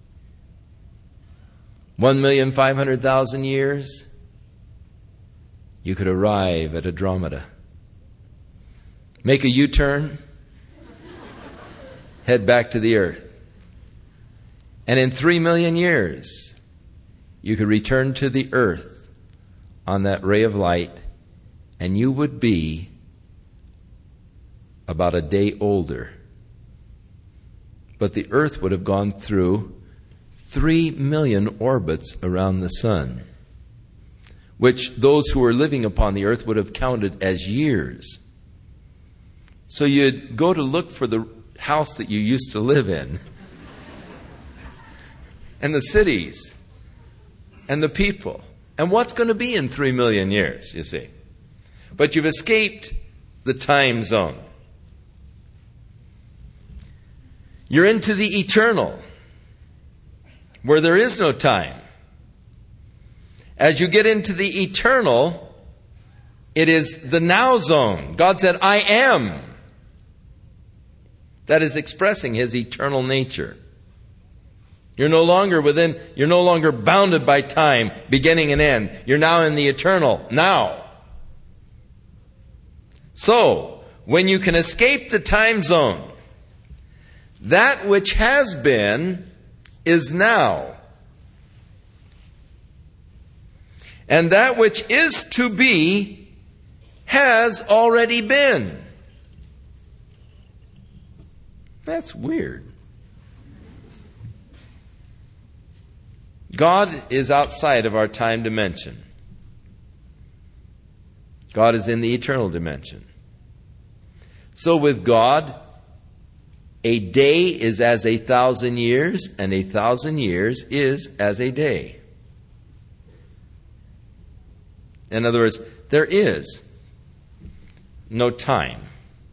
1,500,000 years, you could arrive at Andromeda. Make a U-turn, head back to the Earth. And in 3 million years, you could return to the Earth on that ray of light, and you would be about a day older. But the Earth would have gone through 3 million orbits around the sun, which those who were living upon the Earth would have counted as years. So you'd go to look for the house that you used to live in, and the cities, and the people. And what's going to be in 3 million years, you see? But you've escaped the time zone. You're into the eternal, where there is no time. As you get into the eternal, it is the now zone. God said, I am. That is expressing His eternal nature. You're no longer bounded by time, beginning and end. You're now in the eternal, now. So, when you can escape the time zone, that which has been is now. And that which is to be has already been. That's weird. God is outside of our time dimension. God is in the eternal dimension. So with God, a day is as 1,000 years, and 1,000 years is as a day. In other words, there is no time.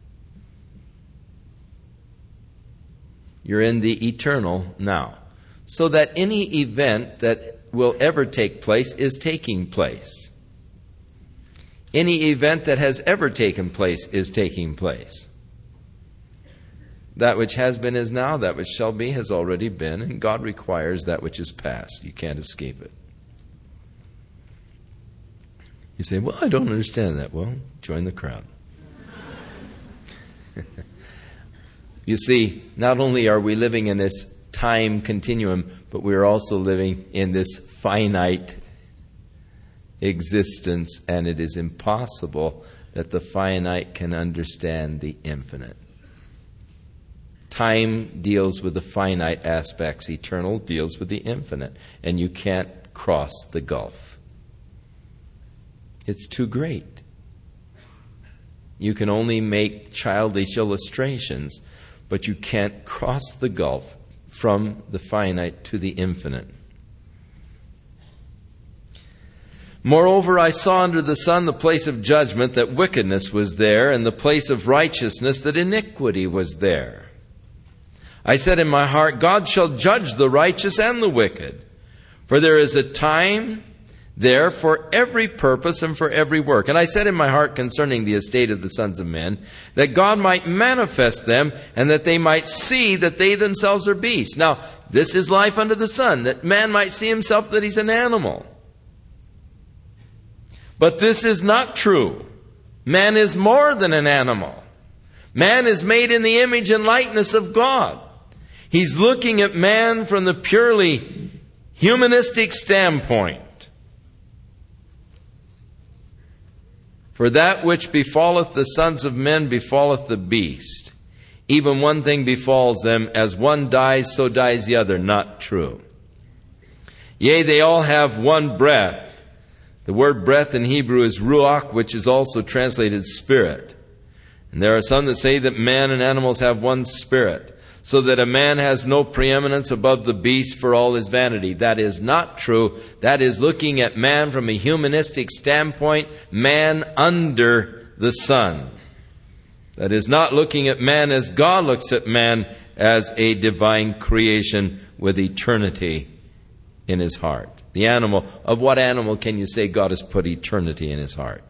You're in the eternal now. So that any event that will ever take place is taking place. Any event that has ever taken place is taking place. That which has been is now, that which shall be has already been, and God requires that which is past. You can't escape it. You say, well, I don't understand that. Well, join the crowd. You see, not only are we living in this time continuum, but we are also living in this finite existence, and it is impossible that the finite can understand the infinite. Time deals with the finite aspects. Eternal deals with the infinite. And you can't cross the gulf. It's too great. You can only make childish illustrations, but you can't cross the gulf from the finite to the infinite. Moreover, I saw under the sun the place of judgment, that wickedness was there, and the place of righteousness, that iniquity was there. I said in my heart, God shall judge the righteous and the wicked, for there is a time there for every purpose and for every work. And I said in my heart concerning the estate of the sons of men, that God might manifest them, and that they might see that they themselves are beasts. Now, this is life under the sun, that man might see himself that he's an animal. But this is not true. Man is more than an animal. Man is made in the image and likeness of God. He's looking at man from the purely humanistic standpoint. For that which befalleth the sons of men befalleth the beast. even one thing befalls them. As one dies, so dies the other. Not true. Yea, they all have one breath. The word breath in Hebrew is ruach, which is also translated spirit. And there are some that say that man and animals have one spirit, so that a man has no preeminence above the beast for all his vanity. That is not true. That is looking at man from a humanistic standpoint, man under the sun. That is not looking at man as God looks at man, as a divine creation with eternity in his heart. The animal, of what animal can you say God has put eternity in his heart?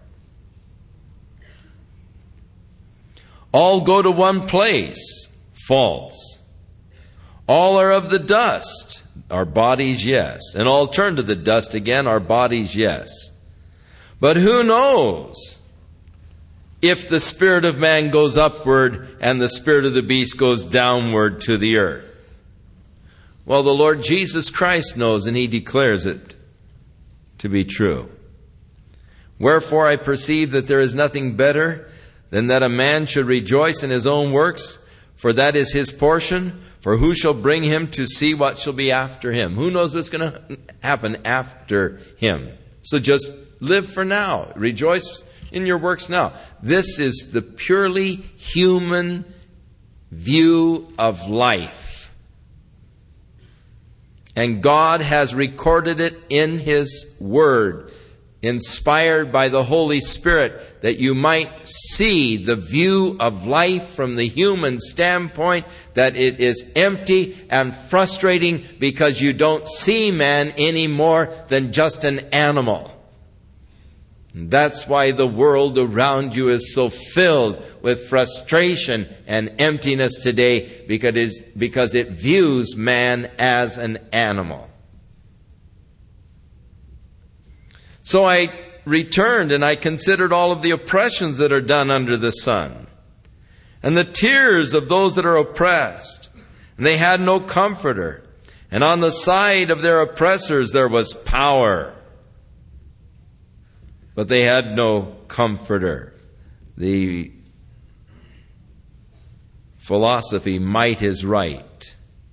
All go to one place. False. All are of the dust. Our bodies, yes. And all turn to the dust again. Our bodies, yes. But who knows if the spirit of man goes upward and the spirit of the beast goes downward to the earth? Well, the Lord Jesus Christ knows, and He declares it to be true. Wherefore I perceive that there is nothing better than that a man should rejoice in his own works, for that is his portion. For who shall bring him to see what shall be after him? Who knows what's going to happen after him? So just live for now. Rejoice in your works now. This is the purely human view of life. And God has recorded it in His Word, inspired by the Holy Spirit, that you might see the view of life from the human standpoint, that it is empty and frustrating because you don't see man any more than just an animal. And that's why the world around you is so filled with frustration and emptiness today, because it views man as an animal. So I returned and I considered all of the oppressions that are done under the sun, and the tears of those that are oppressed. And they had no comforter. And on the side of their oppressors there was power, but they had no comforter. The philosophy, might is right.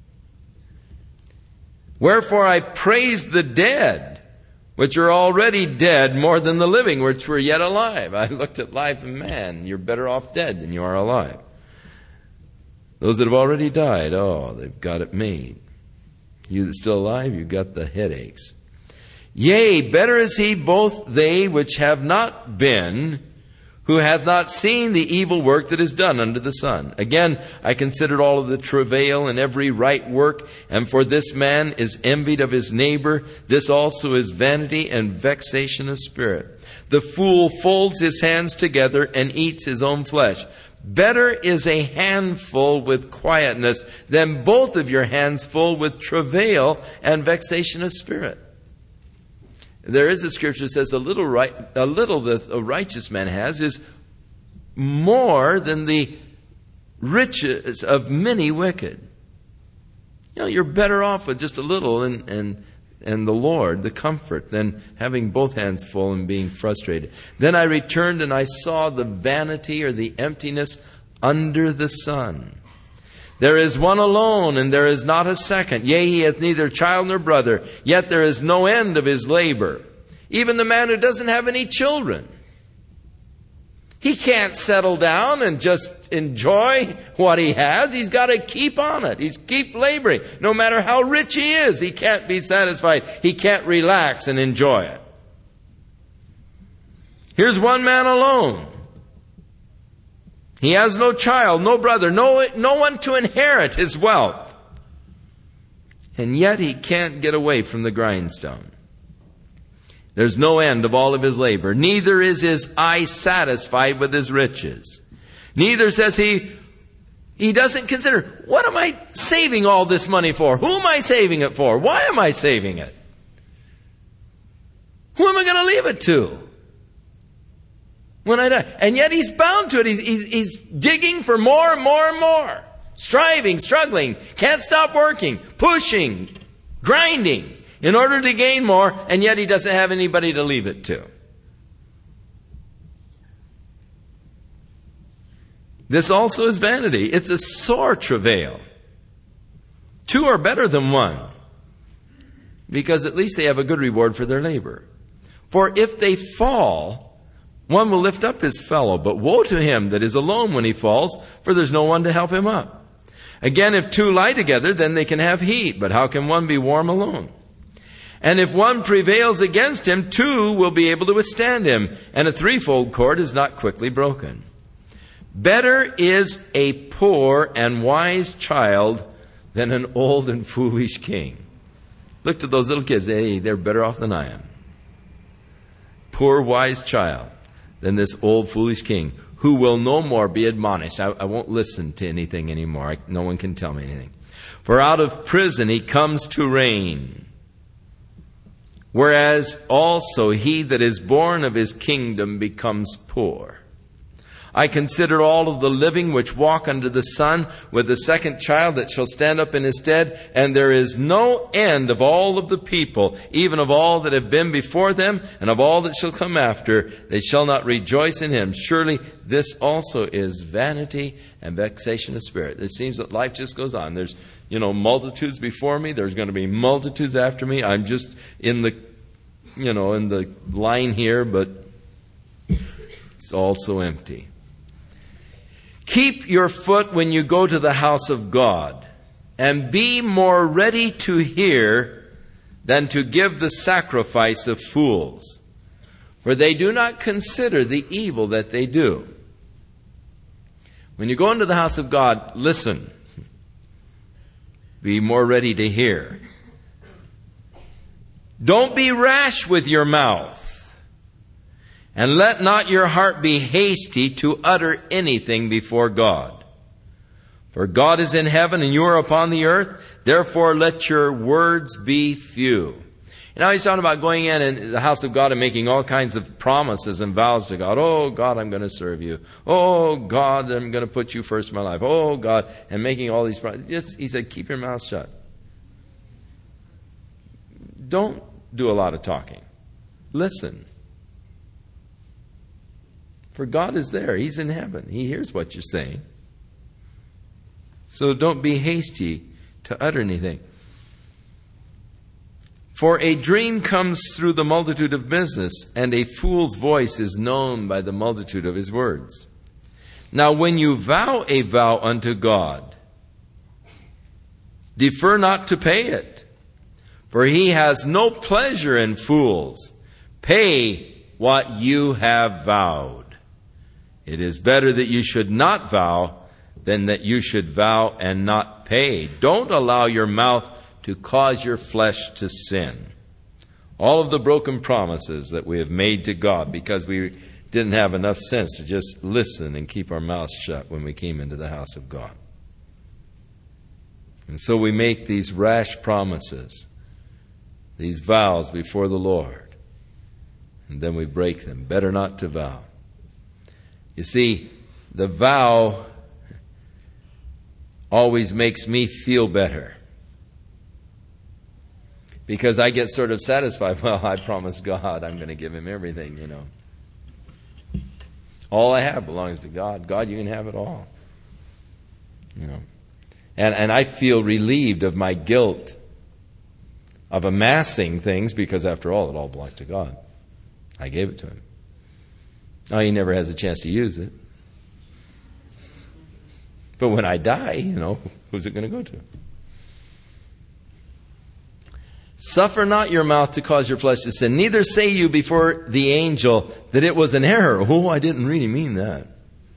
Wherefore I praise the dead, which are already dead, more than the living, which were yet alive. I looked at life and man, you're better off dead than you are alive. Those that have already died, they've got it made. You that's still alive, you've got the headaches. Yea, better is he both they which have not been, who hath not seen the evil work that is done under the sun. Again, I considered all of the travail and every right work, and for this man is envied of his neighbor. This also is vanity and vexation of spirit. The fool folds his hands together and eats his own flesh. Better is a handful with quietness than both of your hands full with travail and vexation of spirit. There is a scripture that says a little that a righteous man has is more than the riches of many wicked. You're better off with just a little and the Lord, the comfort, than having both hands full and being frustrated. Then I returned and I saw the vanity or the emptiness under the sun. There is one alone, and there is not a second. Yea, he hath neither child nor brother, yet there is no end of his labor. Even the man who doesn't have any children. He can't settle down and just enjoy what he has. He's got to keep on it. He's keep laboring. No matter how rich he is, he can't be satisfied. He can't relax and enjoy it. Here's one man alone. He has no child, no brother, no one to inherit his wealth. And yet he can't get away from the grindstone. There's no end of all of his labor. Neither is his eye satisfied with his riches. Neither says he doesn't consider, what am I saving all this money for? Who am I saving it for? Why am I saving it? Who am I going to leave it to when I die? And yet he's bound to it. He's digging for more and more and more. Striving, struggling, can't stop working, pushing, grinding in order to gain more, and yet he doesn't have anybody to leave it to. This also is vanity. It's a sore travail. 2 are better than 1, because at least they have a good reward for their labor. For if they fall, one will lift up his fellow, but woe to him that is alone when he falls, for there's no one to help him up. Again, if 2 lie together, then they can have heat, but how can one be warm alone? And if one prevails against him, 2 will be able to withstand him, and a threefold cord is not quickly broken. Better is a poor and wise child than an old and foolish king. Look to those little kids. Hey, they're better off than I am. Poor wise child than this old foolish king, who will no more be admonished. I won't listen to anything anymore. No one can tell me anything. For out of prison he comes to reign. Whereas also he that is born of his kingdom becomes poor. I consider all of the living which walk under the sun, with the second child that shall stand up in his stead, and there is no end of all of the people, even of all that have been before them, and of all that shall come after. They shall not rejoice in him. Surely this also is vanity and vexation of spirit. It seems that life just goes on. There's, multitudes before me. There's going to be multitudes after me. I'm just in the line here, but it's also empty. Keep your foot when you go to the house of God, and be more ready to hear than to give the sacrifice of fools, for they do not consider the evil that they do. When you go into the house of God, listen. Be more ready to hear. Don't be rash with your mouth. And let not your heart be hasty to utter anything before God. For God is in heaven and you are upon the earth. Therefore let your words be few. Now he's talking about going in the house of God and making all kinds of promises and vows to God. Oh God, I'm going to serve you. Oh God, I'm going to put you first in my life. Oh God, and making all these promises. He said, keep your mouth shut. Don't do a lot of talking. Listen. For God is there. He's in heaven. He hears what you're saying. So don't be hasty to utter anything. For a dream comes through the multitude of business, and a fool's voice is known by the multitude of his words. Now when you vow a vow unto God, defer not to pay it, for he has no pleasure in fools. Pay what you have vowed. It is better that you should not vow than that you should vow and not pay. Don't allow your mouth to cause your flesh to sin. All of the broken promises that we have made to God because we didn't have enough sense to just listen and keep our mouths shut when we came into the house of God. And so we make these rash promises, these vows before the Lord, and then we break them. Better not to vow. You see, the vow always makes me feel better. Because I get sort of satisfied. Well, I promised God I'm going to give him everything, All I have belongs to God. God, you can have it all. And I feel relieved of my guilt of amassing things because, after all, it all belongs to God. I gave it to him. Oh, he never has a chance to use it. But when I die, who's it going to go to? Suffer not your mouth to cause your flesh to sin. Neither say you before the angel that it was an error. Oh, I didn't really mean that.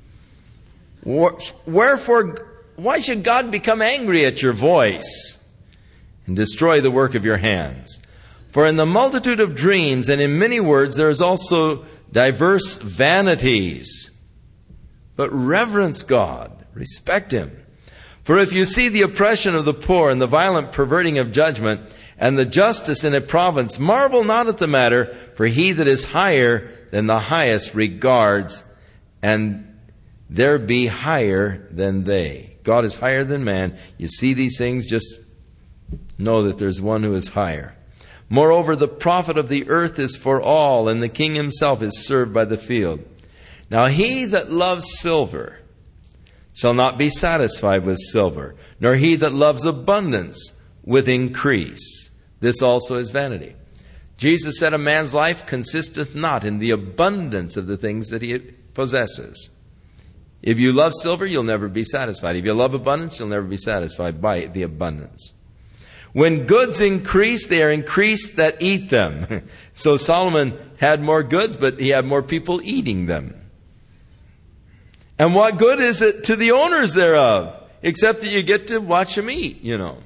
Wherefore, why should God become angry at your voice and destroy the work of your hands? For in the multitude of dreams and in many words there is also diverse vanities. But reverence God, respect him. For if you see the oppression of the poor and the violent perverting of judgment and the justice in a province, marvel not at the matter, for he that is higher than the highest regards, and there be higher than they. God is higher than man. You see these things, just know that there's one who is higher. Moreover, the profit of the earth is for all, and the king himself is served by the field. Now he that loves silver, shall not be satisfied with silver, nor he that loves abundance with increase. This also is vanity. Jesus said, a man's life consisteth not in the abundance of the things that he possesses. If you love silver, you'll never be satisfied. If you love abundance, you'll never be satisfied by the abundance. When goods increase, they are increased that eat them. So Solomon had more goods, but he had more people eating them. And what good is it to the owners thereof, except that you get to watch them eat,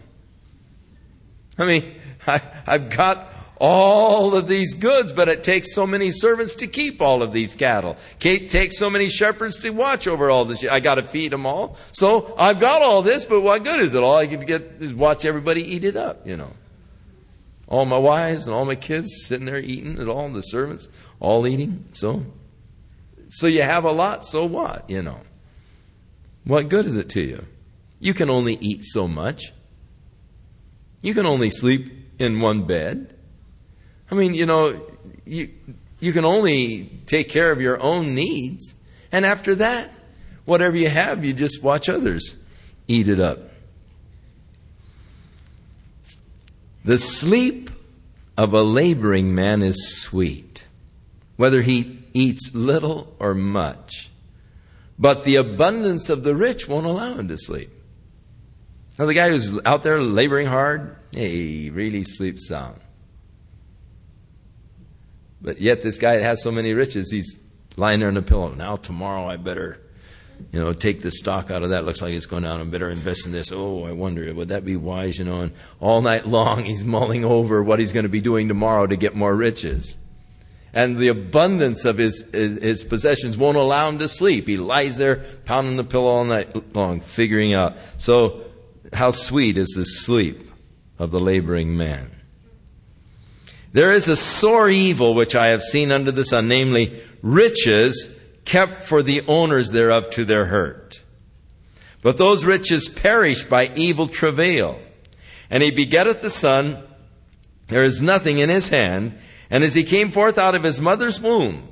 I mean, I've got all of these goods, but it takes so many servants to keep all of these cattle. It takes so many shepherds to watch over all this. I got to feed them all. So I've got all this, but what good is it? All I can get is watch everybody eat it up, All my wives and all my kids sitting there eating it all, the servants all eating. So you have a lot, so what, What good is it to you? You can only eat so much. You can only sleep in one bed. I mean, you can only take care of your own needs. And after that, whatever you have, you just watch others eat it up. The sleep of a laboring man is sweet, whether he eats little or much. But the abundance of the rich won't allow him to sleep. Now, the guy who's out there laboring hard, he really sleeps sound. But yet this guy that has so many riches, he's lying there on the pillow. Now tomorrow I better, take the stock out of that. Looks like it's going down. I better invest in this. Oh, I wonder, would that be wise, And all night long he's mulling over what he's going to be doing tomorrow to get more riches. And the abundance of his possessions won't allow him to sleep. He lies there pounding the pillow all night long, figuring out. So how sweet is the sleep of the laboring man. There is a sore evil which I have seen under the sun, namely riches kept for the owners thereof to their hurt. But those riches perish by evil travail. And he begetteth the son, there is nothing in his hand, and as he came forth out of his mother's womb,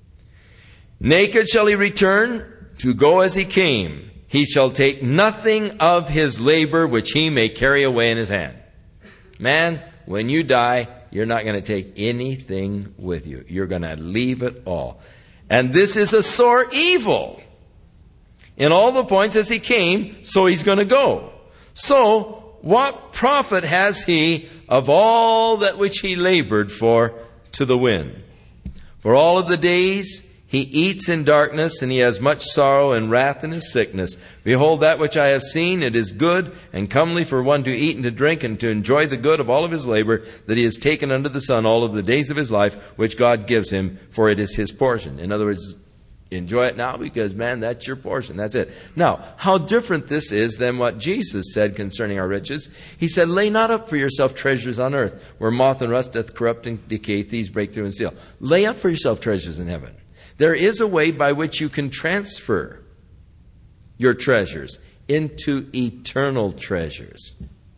naked shall he return to go as he came. He shall take nothing of his labor which he may carry away in his hand. Man, when you die, you're not going to take anything with you. You're going to leave it all. And this is a sore evil. In all the points as he came, so he's going to go. So, what profit has he of all that which he labored for to the wind? For all of the days he eats in darkness, and he has much sorrow and wrath in his sickness. Behold, that which I have seen, it is good and comely for one to eat and to drink and to enjoy the good of all of his labor that he has taken under the sun all of the days of his life, which God gives him, for it is his portion. In other words, enjoy it now because, man, that's your portion. That's it. Now, how different this is than what Jesus said concerning our riches. He said, lay not up for yourself treasures on earth, where moth and rust doth corrupt and decay, thieves break through and steal. Lay up for yourself treasures in heaven. There is a way by which you can transfer your treasures into eternal treasures.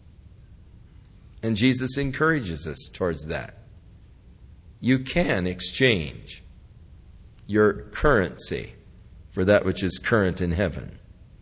And Jesus encourages us towards that. You can exchange your currency for that which is current in heaven.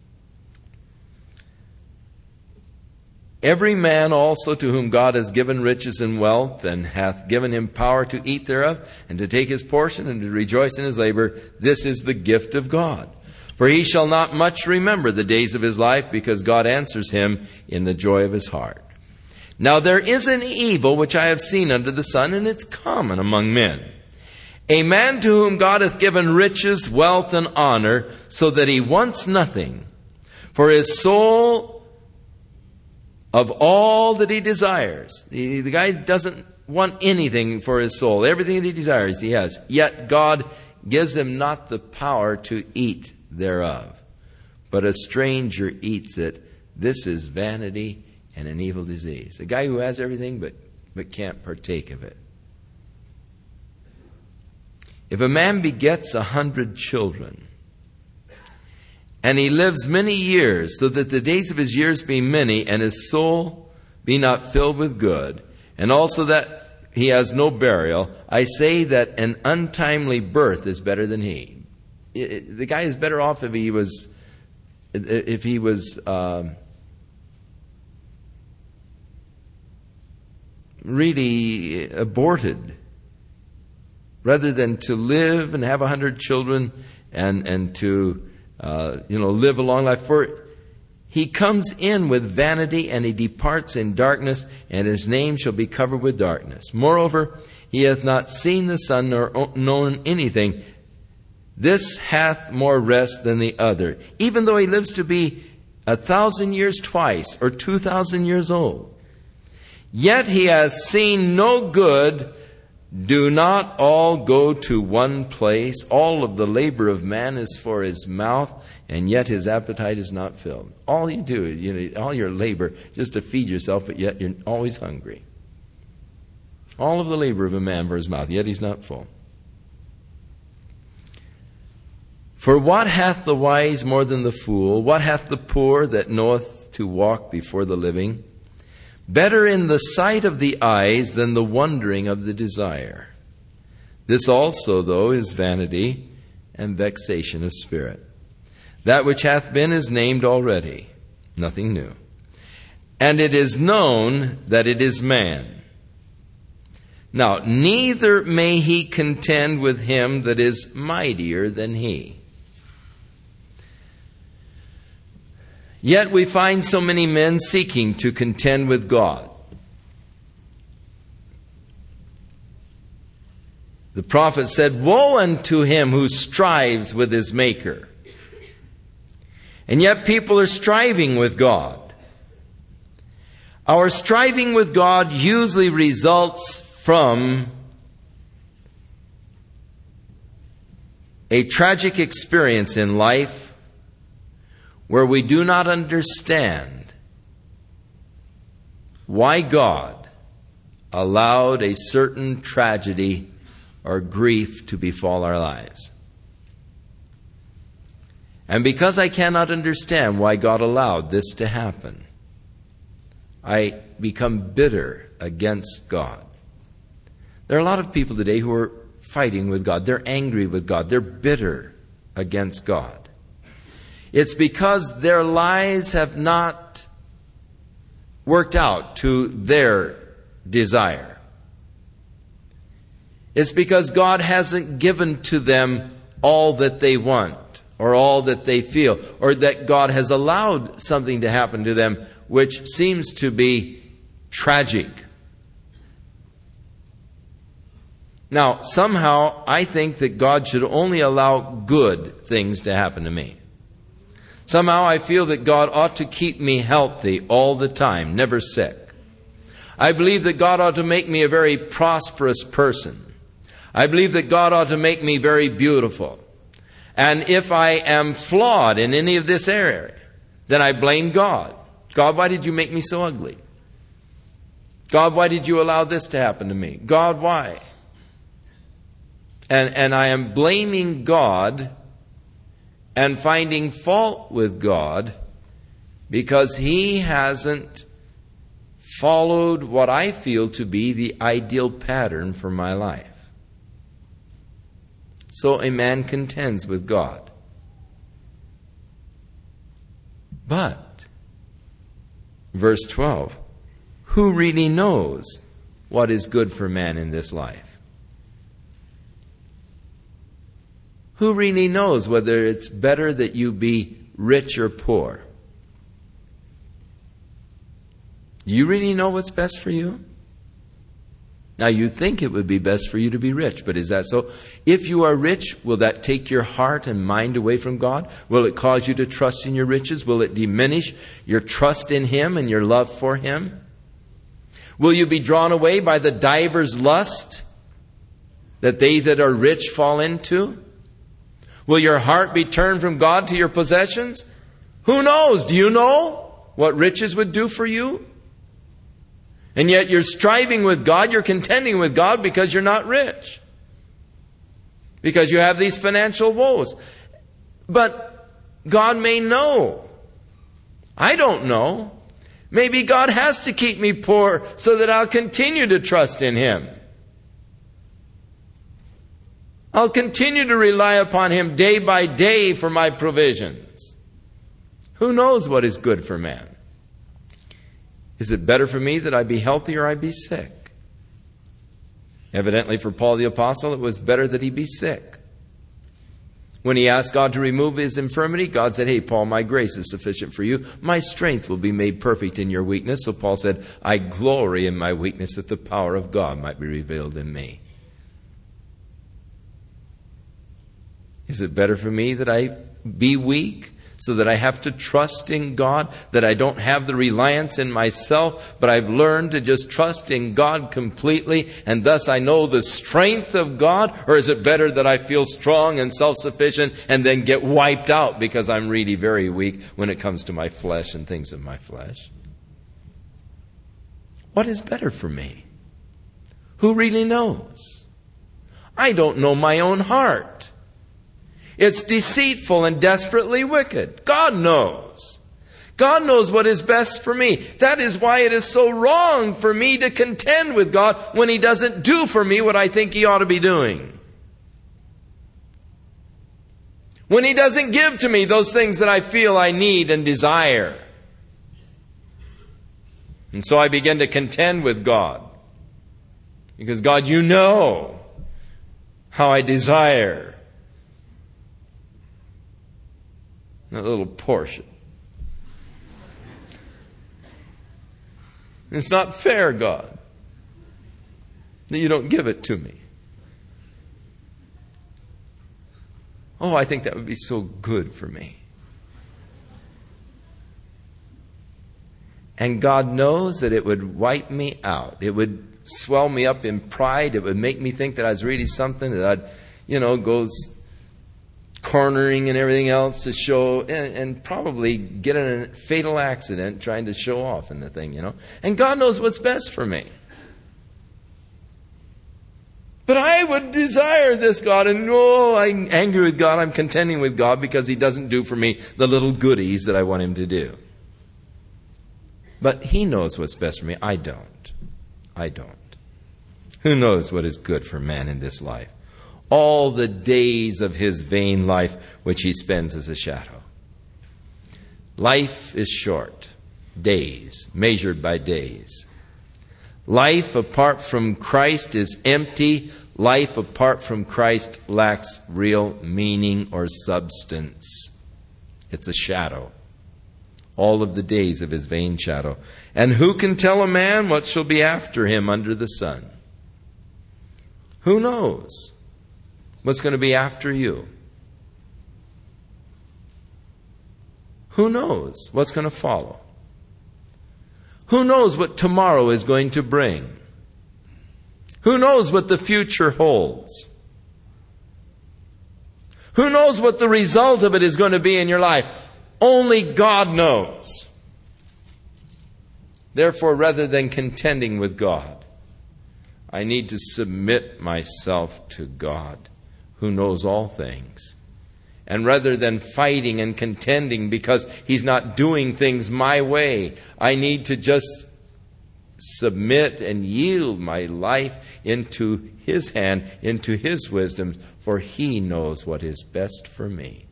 Every man also to whom God has given riches and wealth, and hath given him power to eat thereof, and to take his portion, and to rejoice in his labor, this is the gift of God. For he shall not much remember the days of his life, because God answers him in the joy of his heart. Now there is an evil which I have seen under the sun, and it's common among men. A man to whom God hath given riches, wealth, and honor, so that he wants nothing. For his soul of all that he desires. The guy doesn't want anything for his soul. Everything that he desires, he has. Yet God gives him not the power to eat thereof. But a stranger eats it. This is vanity and an evil disease. A guy who has everything but can't partake of it. If a man begets 100 children, and he lives many years, so that the days of his years be many, and his soul be not filled with good, and also that he has no burial, I say that an untimely birth is better than he. The guy is better off if he was if he was really aborted, rather than to live and have 100 children and to live a long life. For he comes in with vanity, and he departs in darkness, and his name shall be covered with darkness. Moreover, he hath not seen the sun nor known anything. This hath more rest than the other, even though he lives to be 1,000 years twice, or 2,000 years old. Yet he hath seen no good. Do not all go to one place? All of the labor of man is for his mouth, and yet his appetite is not filled. All you do, all your labor just to feed yourself, but yet you're always hungry. All of the labor of a man for his mouth, yet he's not full. For what hath the wise more than the fool? What hath the poor that knoweth to walk before the living? Better in the sight of the eyes than the wondering of the desire. This also, though, is vanity and vexation of spirit. That which hath been is named already, nothing new. And it is known that it is man. Now, neither may he contend with him that is mightier than he. Yet we find so many men seeking to contend with God. The prophet said, "Woe unto him who strives with his Maker." And yet people are striving with God. Our striving with God usually results from a tragic experience in life where we do not understand why God allowed a certain tragedy or grief to befall our lives. And because I cannot understand why God allowed this to happen, I become bitter against God. There are a lot of people today who are fighting with God. They're angry with God. They're bitter against God. It's because their lives have not worked out to their desire. It's because God hasn't given to them all that they want or all that they feel, or that God has allowed something to happen to them which seems to be tragic. Now, somehow I think that God should only allow good things to happen to me. Somehow I feel that God ought to keep me healthy all the time, never sick. I believe that God ought to make me a very prosperous person. I believe that God ought to make me very beautiful. And if I am flawed in any of this area, then I blame God. God, why did you make me so ugly? God, why did you allow this to happen to me? God, why? And I am blaming God and finding fault with God because He hasn't followed what I feel to be the ideal pattern for my life. So a man contends with God. But, verse 12, who really knows what is good for man in this life? Who really knows whether it's better that you be rich or poor? Do you really know what's best for you? Now, you think it would be best for you to be rich, but is that so? If you are rich, will that take your heart and mind away from God? Will it cause you to trust in your riches? Will it diminish your trust in Him and your love for Him? Will you be drawn away by the diver's lust that they that are rich fall into? Will your heart be turned from God to your possessions? Who knows? Do you know what riches would do for you? And yet you're striving with God, you're contending with God because you're not rich. Because you have these financial woes. But God may know. I don't know. Maybe God has to keep me poor so that I'll continue to trust in Him. I'll continue to rely upon Him day by day for my provisions. Who knows what is good for man? Is it better for me that I be healthy or I be sick? Evidently for Paul the Apostle, it was better that he be sick. When he asked God to remove his infirmity, God said, hey, Paul, my grace is sufficient for you. My strength will be made perfect in your weakness. So Paul said, I glory in my weakness that the power of God might be revealed in me. Is it better for me that I be weak so that I have to trust in God, that I don't have the reliance in myself, but I've learned to just trust in God completely, and thus I know the strength of God? Or is it better that I feel strong and self-sufficient and then get wiped out because I'm really very weak when it comes to my flesh and things of my flesh? What is better for me? Who really knows? I don't know my own heart. It's deceitful and desperately wicked. God knows. God knows what is best for me. That is why it is so wrong for me to contend with God when He doesn't do for me what I think He ought to be doing. When He doesn't give to me those things that I feel I need and desire. And so I begin to contend with God. Because God, you know how I desire that little portion. It's not fair, God, that you don't give it to me. Oh, I think that would be so good for me. And God knows that it would wipe me out. It would swell me up in pride. It would make me think that I was really something, that I'd, goes cornering and everything else to show, and probably get in a fatal accident trying to show off in the thing, And God knows what's best for me. But I would desire this, God, and I'm angry with God, I'm contending with God because He doesn't do for me the little goodies that I want Him to do. But He knows what's best for me. I don't. Who knows what is good for man in this life? All the days of his vain life which he spends as a shadow. Life is short. Days, measured by days. Life apart from Christ is empty. Life apart from Christ lacks real meaning or substance. It's a shadow. All of the days of his vain shadow. And who can tell a man what shall be after him under the sun? Who knows what's going to be after you? Who knows what's going to follow? Who knows what tomorrow is going to bring? Who knows what the future holds? Who knows what the result of it is going to be in your life? Only God knows. Therefore, rather than contending with God, I need to submit myself to God, who knows all things. And rather than fighting and contending because He's not doing things my way, I need to just submit and yield my life into His hand, into His wisdom, for He knows what is best for me.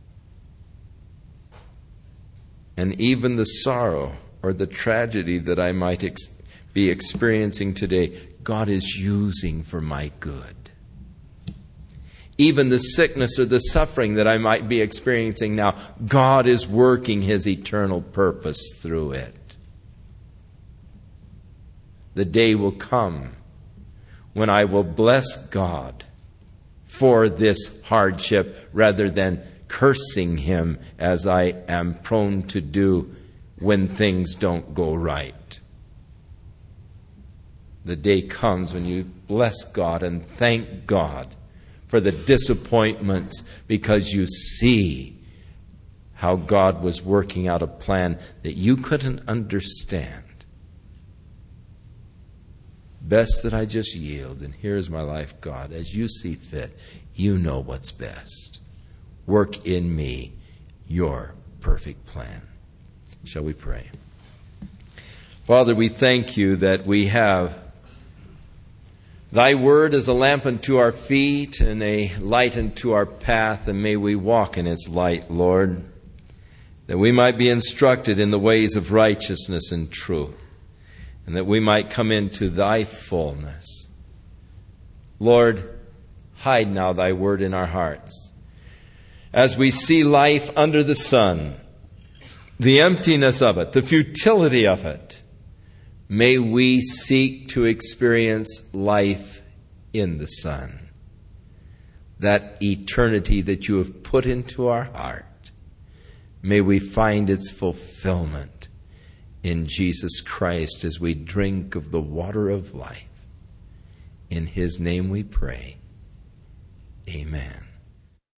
And even the sorrow or the tragedy that I might be experiencing today, God is using for my good. Even the sickness or the suffering that I might be experiencing now, God is working His eternal purpose through it. The day will come when I will bless God for this hardship rather than cursing Him as I am prone to do when things don't go right. The day comes when you bless God and thank God for the disappointments because you see how God was working out a plan that you couldn't understand. Best that I just yield, and here's my life, God, as you see fit. You know what's best. Work in me your perfect plan. Shall we pray? Father, we thank you that we have Thy word is a lamp unto our feet and a light unto our path, and may we walk in its light, Lord. that we might be instructed in the ways of righteousness and truth, and that we might come into thy fullness. Lord, hide now thy word in our hearts. As we see life under the sun, the emptiness of it, the futility of it, may we seek to experience life in the Son. That eternity that you have put into our heart, may we find its fulfillment in Jesus Christ as we drink of the water of life. In his name we pray. Amen.